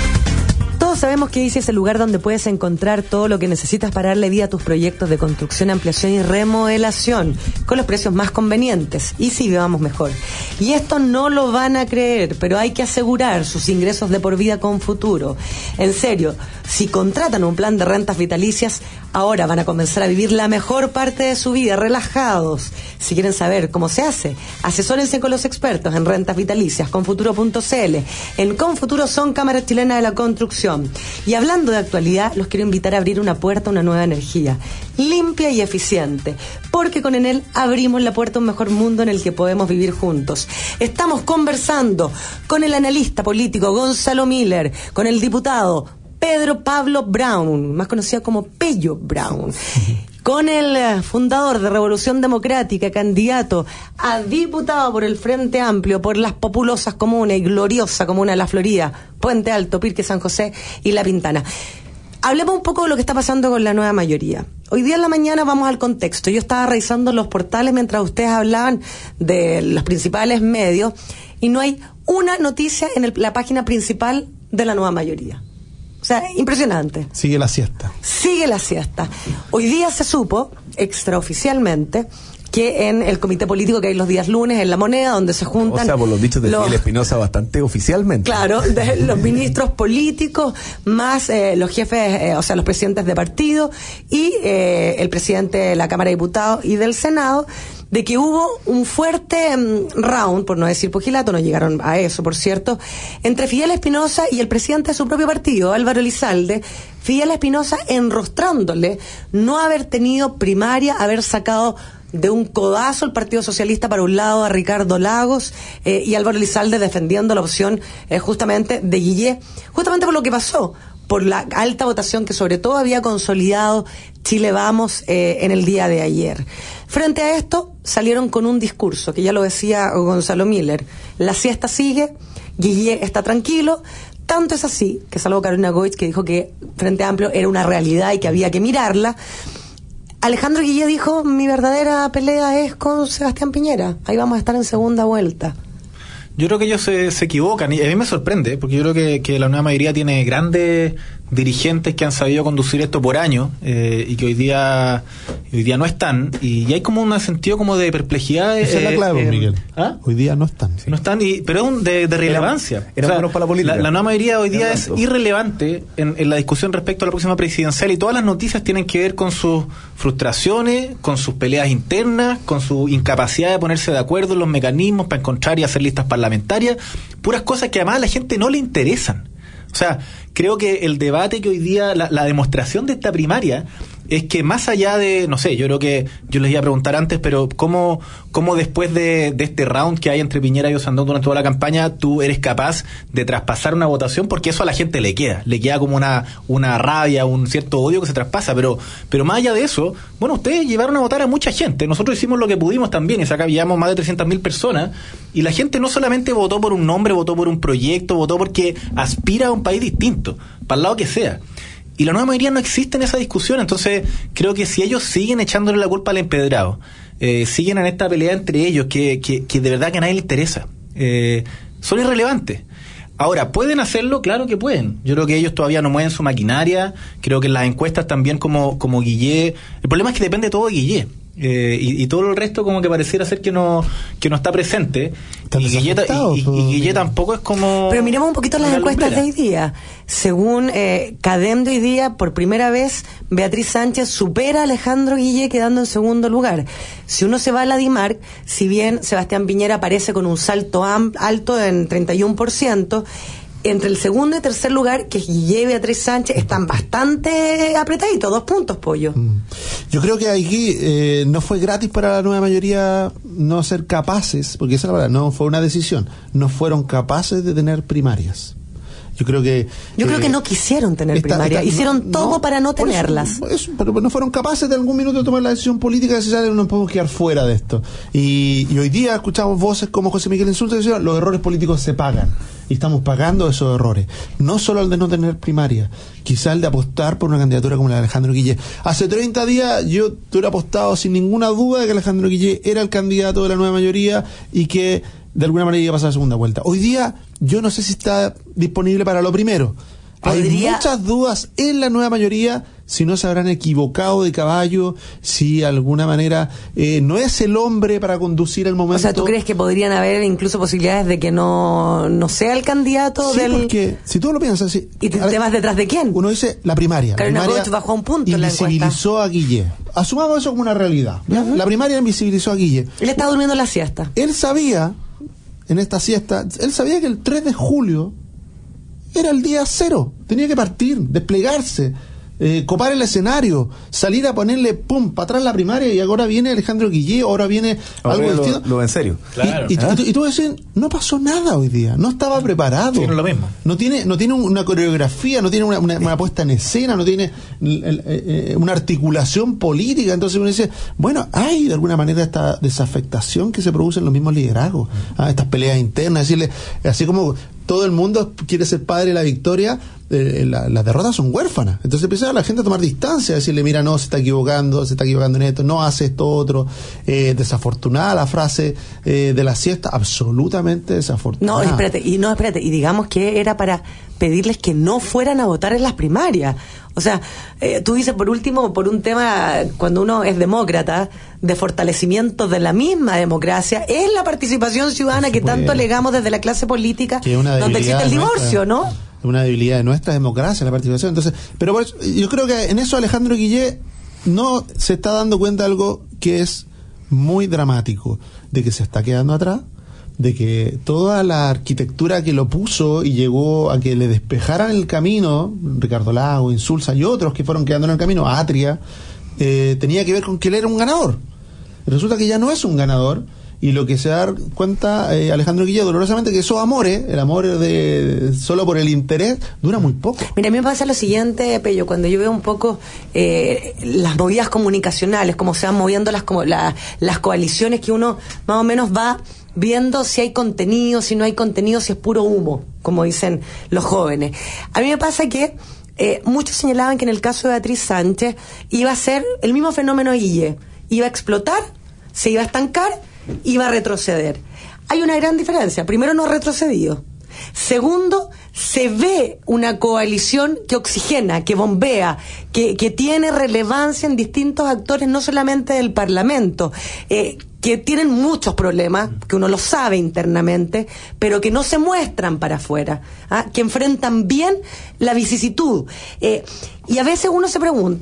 Todos sabemos que I C I es el lugar donde puedes encontrar todo lo que necesitas para darle vida a tus proyectos de construcción, ampliación y remodelación con los precios más convenientes. Y sí, vivamos mejor. Y esto no lo van a creer, pero hay que asegurar sus ingresos de por vida con futuro. En serio, si contratan un plan de rentas vitalicias, ahora van a comenzar a vivir la mejor parte de su vida, relajados. Si quieren saber cómo se hace, asesórense con los expertos en rentas vitalicias, confuturo punto c l. En Confuturo son Cámara Chilena de la Construcción. Y hablando de actualidad, los quiero invitar a abrir una puerta a una nueva energía, limpia y eficiente, porque con Enel abrimos la puerta a un mejor mundo en el que podemos vivir juntos. Estamos conversando con el analista político Gonzalo Miller, con el diputado Pedro Pablo Brown, más conocido como Pello Brown, con el fundador de Revolución Democrática, candidato a diputado por el Frente Amplio, por las populosas comunas y gloriosa comuna de La Florida, Puente Alto, Pirque, San José y La Pintana. Hablemos un poco de lo que está pasando con la nueva mayoría. Hoy día en la mañana vamos al contexto. Yo estaba revisando los portales mientras ustedes hablaban de los principales medios y no hay una noticia en el, la página principal de la nueva mayoría. O sea, impresionante. Sigue la siesta. Sigue la siesta. Hoy día se supo, extraoficialmente, que en el comité político que hay los días lunes, en La Moneda, donde se juntan... O sea, por los dichos de los, Fidel Espinosa, bastante oficialmente. Claro, de los ministros políticos, más eh, los jefes, eh, o sea, los presidentes de partido y eh, el presidente de la Cámara de Diputados y del Senado, de que hubo un fuerte um, round, por no decir pugilato, no llegaron a eso, por cierto, entre Fidel Espinosa y el presidente de su propio partido, Álvaro Elizalde. Fidel Espinosa enrostrándole no haber tenido primaria, haber sacado de un codazo el Partido Socialista para un lado a Ricardo Lagos eh, y Álvaro Elizalde defendiendo la opción eh, justamente de Guillé, justamente por lo que pasó, por la alta votación que sobre todo había consolidado Chile Vamos eh, en el día de ayer. Frente a esto, salieron con un discurso, que ya lo decía Gonzalo Miller, la siesta sigue, Guillé está tranquilo, tanto es así, que salvo Carolina Goich, que dijo que Frente Amplio era una realidad y que había que mirarla. Alejandro Guillé dijo, mi verdadera pelea es con Sebastián Piñera, ahí vamos a estar en segunda vuelta. Yo creo que ellos se, se equivocan y a mí me sorprende, porque yo creo que, que la nueva mayoría tiene grandes dirigentes que han sabido conducir esto por años eh, y que hoy día hoy día no están, y, y hay como un sentido como de perplejidad. Esa es la clave, eh, Miguel. ¿Ah? Hoy día no están. Sí. No están, y, pero es un de, de relevancia. Eran, eran o sea, buenos para la política. La, la nueva mayoría hoy día eran es tanto. irrelevante en, en la discusión respecto a la próxima presidencial, y todas las noticias tienen que ver con sus frustraciones, con sus peleas internas, con su incapacidad de ponerse de acuerdo en los mecanismos para encontrar y hacer listas parlamentarias, puras cosas que además a la gente no le interesan. O sea, creo que el debate que hoy día, la, la demostración de esta primaria es que más allá de, no sé, yo creo que yo les iba a preguntar antes, pero cómo, cómo después de, de este round que hay entre Piñera y Ossandón durante toda la campaña, tú eres capaz de traspasar una votación, porque eso a la gente le queda, le queda como una, una rabia, un cierto odio que se traspasa, pero, pero más allá de eso, bueno, ustedes llevaron a votar a mucha gente, nosotros hicimos lo que pudimos también, y acá llevamos más de trescientas mil personas, y la gente no solamente votó por un nombre, votó por un proyecto, votó porque aspira a un país distinto, para el lado que sea. Y la nueva mayoría no existe en esa discusión, entonces creo que si ellos siguen echándole la culpa al empedrado, eh, siguen en esta pelea entre ellos, que, que, que de verdad que a nadie le interesa, eh, son irrelevantes. Ahora, ¿pueden hacerlo? Claro que pueden. Yo creo que ellos todavía no mueven su maquinaria, creo que en las encuestas también como, como Guillé, el problema es que depende todo de Guillé. Eh, y, y todo el resto como que pareciera ser que no que no está presente y Guillé, y, y, y Guillé tampoco es como... Pero miremos un poquito las encuestas de hoy día. Según eh, Cadem de hoy día, por primera vez Beatriz Sánchez supera a Alejandro Guillé, quedando en segundo lugar. Si uno se va a la DIMARC, si bien Sebastián Piñera aparece con un salto am- alto en treinta y uno por ciento, entre el segundo y tercer lugar, que es Guillé y Beatriz Sánchez, están bastante apretaditos, dos puntos, Pollo. Yo creo que aquí eh, no fue gratis para la nueva mayoría no ser capaces, porque esa es la verdad, no fue una decisión, no fueron capaces de tener primarias. Yo creo que... Yo eh, creo que no quisieron tener esta, primarias, esta, hicieron no, todo no, para no tenerlas. Eso, eso, pero no fueron capaces de algún minuto de tomar la decisión política necesaria, no nos podemos quedar fuera de esto. Y, y hoy día escuchamos voces como José Miguel Insulza que decían, los errores políticos se pagan. Y estamos pagando esos errores. No solo el de no tener primaria, quizá el de apostar por una candidatura como la de Alejandro Guillé. Hace treinta días yo hubiera apostado sin ninguna duda de que Alejandro Guillé era el candidato de la nueva mayoría y que de alguna manera iba a pasar a segunda vuelta. Hoy día yo no sé si está disponible para lo primero. Hay ¿Podría? muchas dudas en la nueva mayoría si no se habrán equivocado de caballo, si de alguna manera eh, no es el hombre para conducir el momento. O sea, ¿tú crees que podrían haber incluso posibilidades de que no, no sea el candidato sí, del...? Porque si tú lo piensas así... ¿Y te, te vas detrás de quién? Uno dice la primaria. Karina Goich bajó un punto en la encuesta. Invisibilizó a Guillé. Asumamos eso como una realidad. Uh-huh. La primaria invisibilizó a Guillé. Él estaba durmiendo la siesta. Él sabía, en esta siesta, él sabía que el tres de julio era el día cero, tenía que partir, desplegarse, eh, copar el escenario, salir a ponerle pum para atrás la primaria, y ahora viene Alejandro Guillé, ahora viene ahora algo lo, distinto. Lo en serio. Claro. Y, y, ¿Ah? y, y tú decís, no pasó nada hoy día, no estaba preparado. Sí, no es lo mismo. No tiene, no tiene una coreografía, no tiene una, una, una puesta en escena, no tiene el, el, el, una articulación política. Entonces uno dice, bueno, hay de alguna manera esta desafectación que se produce en los mismos liderazgos, ¿ah? Estas peleas internas, decirle, así como todo el mundo quiere ser padre de la victoria, eh, la, las derrotas son huérfanas. Entonces empieza la gente a tomar distancia, a decirle, mira, no, se está equivocando, se está equivocando en esto, no hace esto otro. Eh, desafortunada la frase eh, de la siesta, absolutamente desafortunada. No, espérate, y no, espérate, y digamos que era para pedirles que no fueran a votar en las primarias. O sea, eh, tú dices, por último, por un tema, cuando uno es demócrata, de fortalecimiento de la misma democracia, es la participación ciudadana que tanto alegamos desde la clase política, donde existe el divorcio, nuestra, ¿no? Una debilidad de nuestra democracia, la participación. Entonces, pero por eso, yo creo que en eso Alejandro Guillé no se está dando cuenta de algo que es muy dramático, de que se está quedando atrás, de que toda la arquitectura que lo puso y llegó a que le despejaran el camino, Ricardo Lago, Insulza y otros que fueron quedando en el camino, Atria, eh, tenía que ver con que él era un ganador. Resulta que ya no es un ganador, y lo que se da cuenta eh, Alejandro Guillé dolorosamente, que esos amores, el amor de solo por el interés, dura muy poco. Mira, a mí me pasa lo siguiente, Pello, cuando yo veo un poco eh, las movidas comunicacionales, cómo se van moviendo las, como, la, las coaliciones, que uno más o menos va viendo si hay contenido, si no hay contenido, si es puro humo, como dicen los jóvenes. A mí me pasa que eh, muchos señalaban que en el caso de Beatriz Sánchez iba a ser el mismo fenómeno de Guillé, iba a explotar, se iba a estancar, iba a retroceder. Hay una gran diferencia. Primero, no ha retrocedido. Segundo, se ve una coalición que oxigena, que bombea, que, que tiene relevancia en distintos actores, no solamente del Parlamento, eh, que tienen muchos problemas, que uno lo sabe internamente, pero que no se muestran para afuera, ¿ah? Que enfrentan bien la vicisitud. Eh, y a veces uno se pregunta,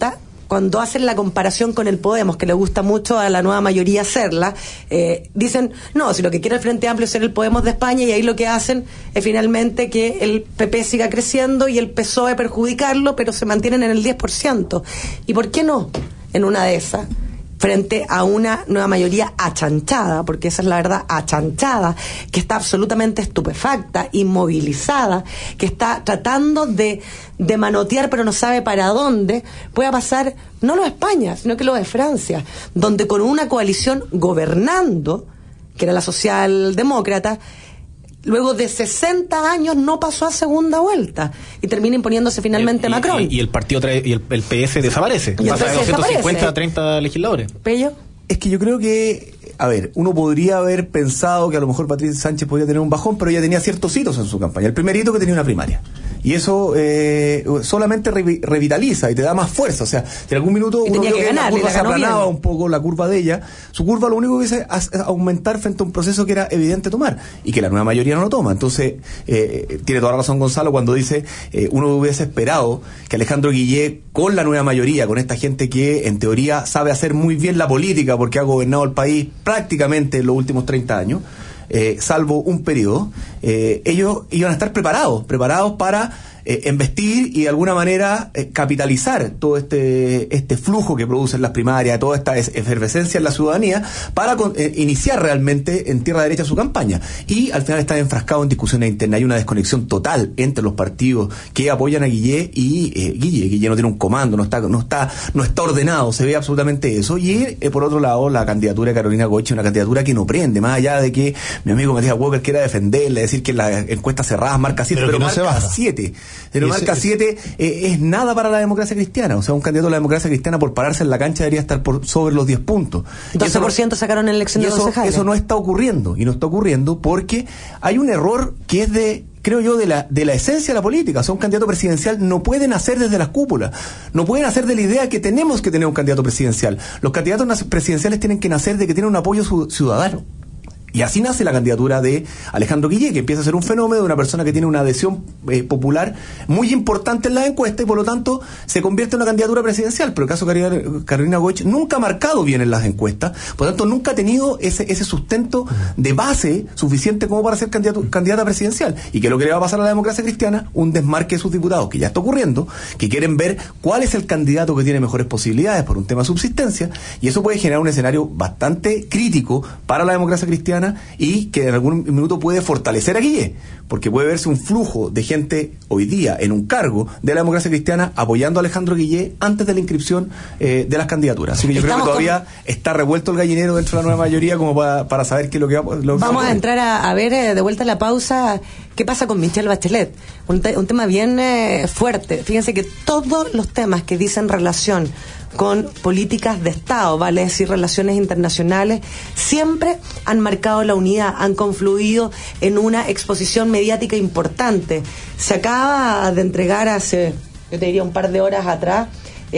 cuando hacen la comparación con el Podemos, que le gusta mucho a la nueva mayoría hacerla, eh, dicen, no, si lo que quiere el Frente Amplio es ser el Podemos de España, y ahí lo que hacen es finalmente que el P P siga creciendo y el P S O E perjudicarlo, pero se mantienen en el diez por ciento. ¿Y por qué no en una de esas? Frente a una nueva mayoría achanchada, porque esa es la verdad, achanchada, que está absolutamente estupefacta, inmovilizada, que está tratando de, de manotear pero no sabe para dónde, pueda pasar no lo de España, sino que lo de Francia, donde con una coalición gobernando, que era la socialdemócrata, luego de sesenta años no pasó a segunda vuelta y termina imponiéndose finalmente y, Macron. Y, y el partido trae, y el, el P S desaparece. Y pasa de doscientos cincuenta desaparece. a treinta legisladores. ¿Pello? Es que yo creo que, a ver, uno podría haber pensado que a lo mejor Patricia Sánchez podría tener un bajón, pero ella tenía ciertos hitos en su campaña. El primer hito, que tenía una primaria. Y eso eh, solamente re- revitaliza y te da más fuerza. O sea, en algún minuto uno vio que, que la curva se aplanaba un poco, la curva de ella. Su curva lo único que hizo es aumentar frente a un proceso que era evidente tomar y que la nueva mayoría no lo toma. Entonces, eh, tiene toda la razón Gonzalo cuando dice, eh, uno hubiese esperado que Alejandro Guillé, con la nueva mayoría, con esta gente que en teoría sabe hacer muy bien la política porque ha gobernado el país prácticamente en los últimos treinta años, Eh, salvo un periodo, eh, ellos iban a estar preparados, preparados para eh, embestir y de alguna manera eh, capitalizar todo este este flujo que producen las primarias, toda esta efervescencia en la ciudadanía, para con, eh, iniciar realmente en tierra derecha su campaña. Y al final están enfrascados en discusiones internas. Hay una desconexión total entre los partidos que apoyan a Guillé y eh, Guillé. Guillé no tiene un comando, no está, no está, no está ordenado, se ve absolutamente eso. Y eh, por otro lado, la candidatura de Carolina Goich, una candidatura que no prende, más allá de que mi amigo Matías Walker quiera defenderle, decir que la encuesta cerrada marca siete, pero, pero no marca siete. Pero marca siete eh, es nada para la democracia cristiana. O sea, un candidato a la democracia cristiana por pararse en la cancha debería estar por sobre los diez puntos. doce por ciento sacaron en elección de concejales. Eso no está ocurriendo. Y no está ocurriendo porque hay un error que es de, creo yo, de la de la esencia de la política. O sea, un candidato presidencial no puede nacer desde las cúpulas. No puede nacer de la idea que tenemos que tener un candidato presidencial. Los candidatos presidenciales tienen que nacer de que tienen un apoyo ciudadano. Y así nace la candidatura de Alejandro Guillé, que empieza a ser un fenómeno de una persona que tiene una adhesión eh, popular muy importante en la encuesta y por lo tanto se convierte en una candidatura presidencial. Pero el caso de Carolina Goich nunca ha marcado bien en las encuestas, por lo tanto nunca ha tenido ese, ese sustento de base suficiente como para ser candidato, candidata presidencial. Y que es lo que le va a pasar a la democracia cristiana, un desmarque de sus diputados, que ya está ocurriendo, que quieren ver cuál es el candidato que tiene mejores posibilidades por un tema de subsistencia, y eso puede generar un escenario bastante crítico para la democracia cristiana y que en algún minuto puede fortalecer a Guillé, porque puede verse un flujo de gente hoy día en un cargo de la democracia cristiana apoyando a Alejandro Guillé antes de la inscripción eh, de las candidaturas. Así que yo Estamos creo que todavía con... está revuelto el gallinero dentro de la nueva mayoría como para, para saber qué es lo que va lo Vamos que a entrar a, a ver eh, de vuelta a la pausa qué pasa con Michelle Bachelet. Un, te, un tema bien eh, fuerte. Fíjense que todos los temas que dicen relación con políticas de Estado, vale decir relaciones internacionales, siempre han marcado la unidad, han confluido en una exposición mediática importante. Se acaba de entregar hace, yo te diría un par de horas atrás,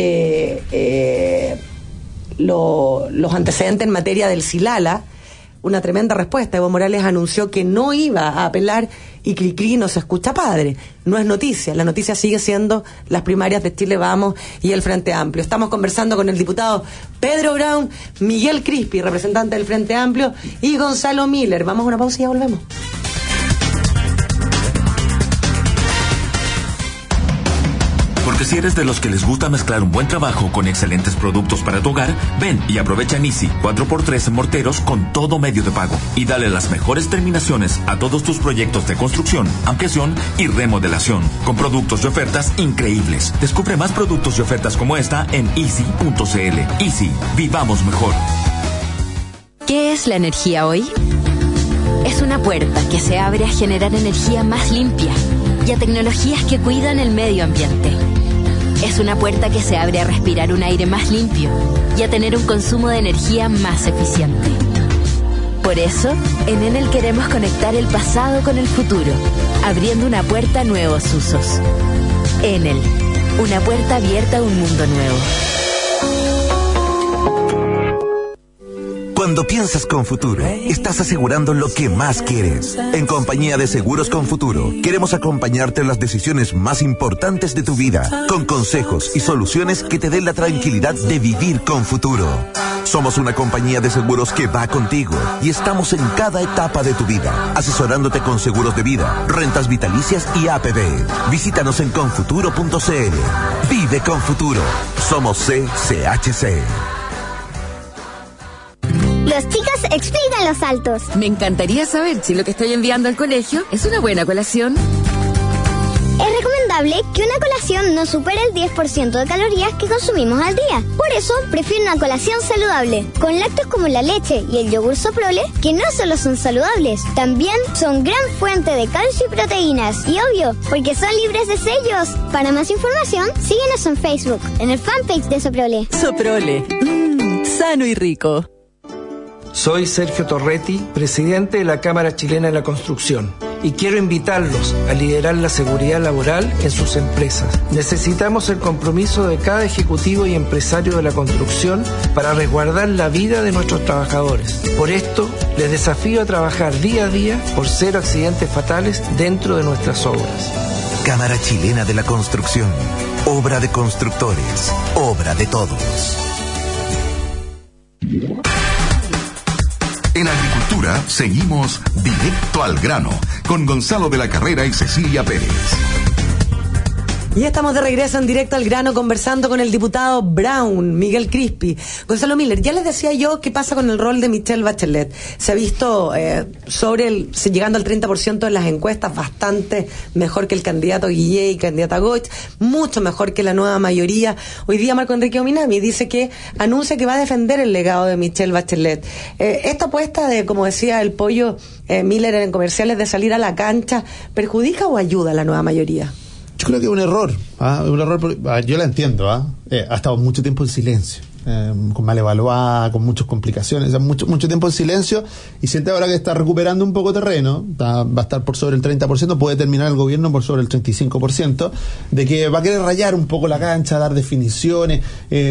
eh, eh, lo, los antecedentes en materia del Silala, una tremenda respuesta. Evo Morales anunció que no iba a apelar y Cliclí no se escucha padre. No es noticia, la noticia sigue siendo las primarias de Chile Vamos y el Frente Amplio. Estamos conversando con el diputado Pedro Brown, Miguel Crispi, representante del Frente Amplio, y Gonzalo Miller. Vamos a una pausa y ya volvemos. Porque si eres de los que les gusta mezclar un buen trabajo con excelentes productos para tu hogar, ven y aprovecha Nisi cuatro por tres en morteros con todo medio de pago y dale las mejores terminaciones a todos tus proyectos de construcción, ampliación y remodelación con productos y ofertas increíbles. Descubre más productos y ofertas como esta en easy punto cl. Easy, vivamos mejor. ¿Qué es la energía hoy? Es una puerta que se abre a generar energía más limpia y a tecnologías que cuidan el medio ambiente. Es una puerta que se abre a respirar un aire más limpio y a tener un consumo de energía más eficiente. Por eso, en Enel queremos conectar el pasado con el futuro, abriendo una puerta a nuevos usos. Enel, una puerta abierta a un mundo nuevo. Cuando piensas con Futuro, estás asegurando lo que más quieres. En compañía de Seguros con Futuro, queremos acompañarte en las decisiones más importantes de tu vida, con consejos y soluciones que te den la tranquilidad de vivir con futuro. Somos una compañía de seguros que va contigo y estamos en cada etapa de tu vida, asesorándote con seguros de vida, rentas vitalicias y A P B. Visítanos en confuturo punto c l. Vive con Futuro. Somos C C H C. Los chicos explican los saltos. Me encantaría saber si lo que estoy enviando al colegio es una buena colación. Es recomendable que una colación no supere el diez por ciento de calorías que consumimos al día. Por eso, prefiero una colación saludable, con lácteos como la leche y el yogur Soprole, que no solo son saludables, también son gran fuente de calcio y proteínas. Y obvio, porque son libres de sellos. Para más información, síguenos en Facebook, en el fanpage de Soprole. Soprole, mmm, sano y rico. Soy Sergio Torretti, presidente de la Cámara Chilena de la Construcción, y quiero invitarlos a liderar la seguridad laboral en sus empresas. Necesitamos el compromiso de cada ejecutivo y empresario de la construcción para resguardar la vida de nuestros trabajadores. Por esto, les desafío a trabajar día a día por cero accidentes fatales dentro de nuestras obras. Cámara Chilena de la Construcción. Obra de constructores. Obra de todos. En agricultura seguimos directo al grano con Gonzalo de la Carrera y Cecilia Pérez. Y estamos de regreso en Directo al Grano conversando con el diputado Brown, Miguel Crispi. Gonzalo Miller, ya les decía yo qué pasa con el rol de Michelle Bachelet. Se ha visto eh, sobre el, llegando al treinta por ciento en las encuestas, bastante mejor que el candidato Guillé y candidata Goich, mucho mejor que la nueva mayoría. Hoy día Marco Enrique Ominami dice que anuncia que va a defender el legado de Michelle Bachelet. Eh, esta apuesta de, como decía el pollo eh, Miller en comerciales, de salir a la cancha, ¿perjudica o ayuda a la nueva mayoría? Yo creo que es un error, ¿ah? un error. Ah, yo la entiendo, ¿ah? eh, ha estado mucho tiempo en silencio, eh, con mal evaluada, con muchas complicaciones, mucho mucho tiempo en silencio, y siente ahora que está recuperando un poco terreno, está, va a estar por sobre el treinta por ciento, puede terminar el gobierno por sobre el treinta y cinco por ciento, de que va a querer rayar un poco la cancha, dar definiciones,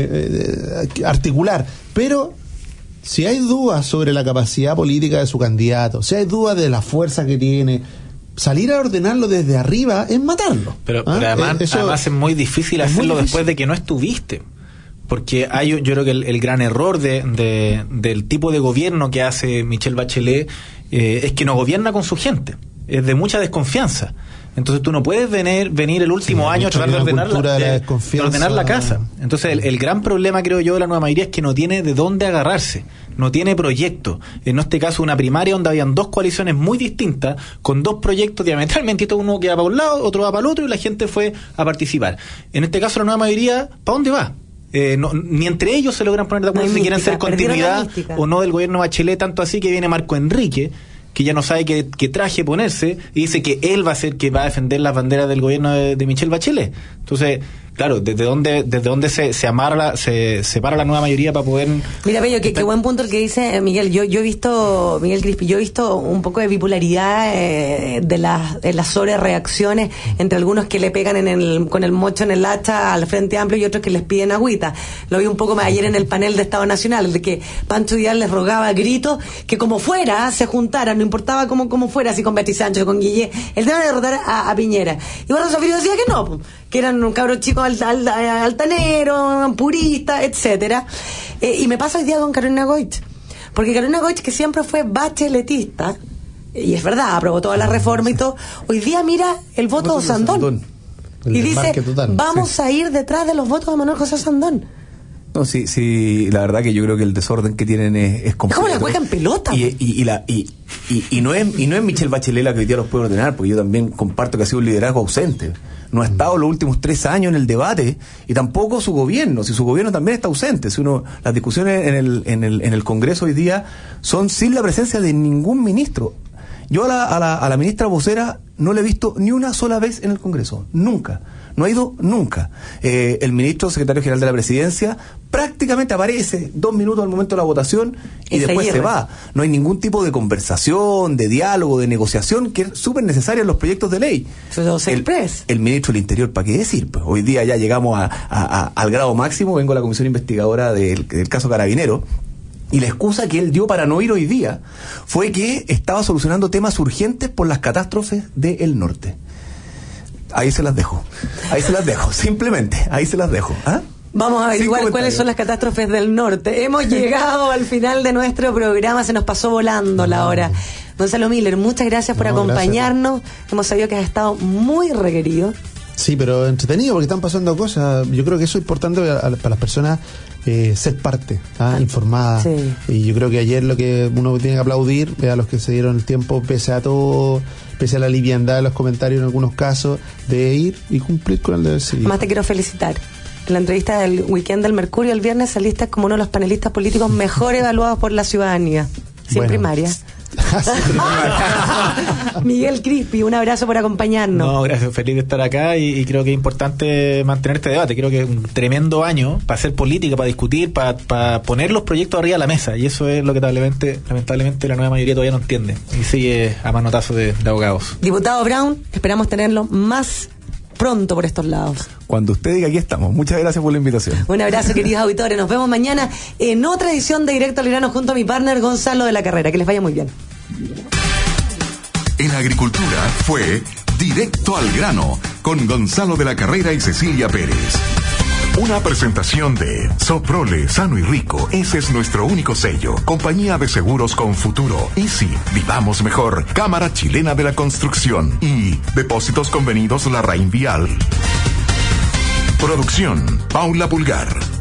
eh, eh, articular, pero si hay dudas sobre la capacidad política de su candidato, si hay dudas de la fuerza que tiene, salir a ordenarlo desde arriba es matarlo. Pero, ¿ah? pero además, Eso además es muy difícil hacerlo muy difícil. Después de que no estuviste. Porque hay, yo creo que el, el gran error de, de, del tipo de gobierno que hace Michelle Bachelet eh, es que no gobierna con su gente. Es de mucha desconfianza. Entonces tú no puedes venir, venir el último sí, año a tratar de ordenar, la, de, de ordenar la casa. Entonces el, el gran problema, creo yo, de la nueva mayoría es que no tiene de dónde agarrarse, no tiene proyecto. En este caso una primaria donde habían dos coaliciones muy distintas, con dos proyectos diametralmente, uno que va para un lado, otro va para el otro, y la gente fue a participar. En este caso la nueva mayoría, ¿para dónde va? Eh, no, ni entre ellos se logran poner de acuerdo no si mística, quieren ser continuidad o no del gobierno Bachelet, tanto así que viene Marco Enrique, que ya no sabe qué, qué traje ponerse, y dice que él va a ser que va a defender las banderas del gobierno de, de Michelle Bachelet. Entonces, claro, desde dónde desde dónde se, se amarra, se separa la nueva mayoría para poder... Mira, Bello, qué, qué buen punto el que dice Miguel. Yo yo he visto, Miguel Crispi, yo he visto un poco de bipolaridad eh, de las de las sobrereacciones entre algunos que le pegan en el con el mocho en el hacha al Frente Amplio y otros que les piden agüita. Lo vi un poco más ayer en el panel de Estado Nacional, de que Pancho Díaz les rogaba a gritos que como fuera se juntaran, no importaba cómo, cómo fuera, si con Betty Sánchez o con Guillé, el tema de derrotar a, a Piñera. Y bueno, Sofía decía que no, que eran un cabro chico al, al, altanero, purista, etcétera. Eh, y me pasa hoy día con Carolina Goich, porque Carolina Goich, que siempre fue bacheletista, y es verdad, aprobó toda la reforma y todo, hoy día mira el voto de Sandón, Sandón. y dice, total, vamos sí. a ir detrás de los votos de Manuel José Sandón. No, sí, sí, la verdad que yo creo que el desorden que tienen es, es completo. ¿Cómo la juegan pelota? Y, y, y, la, y, y, y, no es, y no es Michelle Bachelet la que hoy día los puede ordenar, porque yo también comparto que ha sido un liderazgo ausente. No ha estado los últimos tres años en el debate, y tampoco su gobierno, si su gobierno también está ausente. Si uno, las discusiones en el, en el, en el Congreso hoy día son sin la presencia de ningún ministro. Yo a la, a la, a la ministra vocera no la he visto ni una sola vez en el Congreso, nunca. No ha ido nunca. Eh, el ministro secretario general de la Presidencia prácticamente aparece dos minutos al momento de la votación y Ese después hierro. se va. No hay ningún tipo de conversación, de diálogo, de negociación, que es súper necesaria en los proyectos de ley. El, el ministro del Interior, ¿para qué decir? Pues hoy día ya llegamos a, a, a, al grado máximo. Vengo a la comisión investigadora del, del caso Carabinero, Y la excusa que él dio para no ir hoy día fue que estaba solucionando temas urgentes por las catástrofes del norte. Ahí se las dejo. Ahí se las dejo. Simplemente, ahí se las dejo. ¿Ah? Vamos a averiguar cuáles son las catástrofes del norte. Hemos llegado al final de nuestro programa, se nos pasó volando la hora. Gonzalo Miller, muchas gracias por no, acompañarnos. Gracias. Hemos sabido que has estado muy requerido. Sí, pero entretenido porque están pasando cosas. Yo creo que eso es importante para las personas, eh, ser parte, ¿ah? ah, informada. Sí. Y yo creo que ayer lo que uno tiene que aplaudir es a los que se dieron el tiempo, pese a todo, pese a la liviandad de los comentarios en algunos casos, de ir y cumplir con el deber civil. Más te quiero felicitar. En la entrevista del Weekend del Mercurio el viernes saliste como uno de los panelistas políticos mejor evaluados por la ciudadanía. Sin bueno. primaria. Miguel Crispi, un abrazo por acompañarnos. No, gracias, feliz de estar acá y, y creo que es importante mantener este debate. Creo que es un tremendo año para hacer política, para discutir, para, para poner los proyectos arriba de la mesa, y eso es lo que lamentablemente, lamentablemente la nueva mayoría todavía no entiende y sigue a manotazo de, de abogados. Diputado Brown, esperamos tenerlo más pronto por estos lados. Cuando usted diga, aquí estamos. Muchas gracias por la invitación. Un abrazo, queridos auditores. Nos vemos mañana en otra edición de Directo al Grano junto a mi partner Gonzalo de la Carrera. Que les vaya muy bien. En agricultura fue Directo al Grano con Gonzalo de la Carrera y Cecilia Pérez. Una presentación de Soprole, sano y rico. Ese es nuestro único sello. Compañía de seguros con futuro. Easy, vivamos mejor. Cámara Chilena de la Construcción. Y Depósitos Convenidos Larraín Vial. Producción, Paula Pulgar.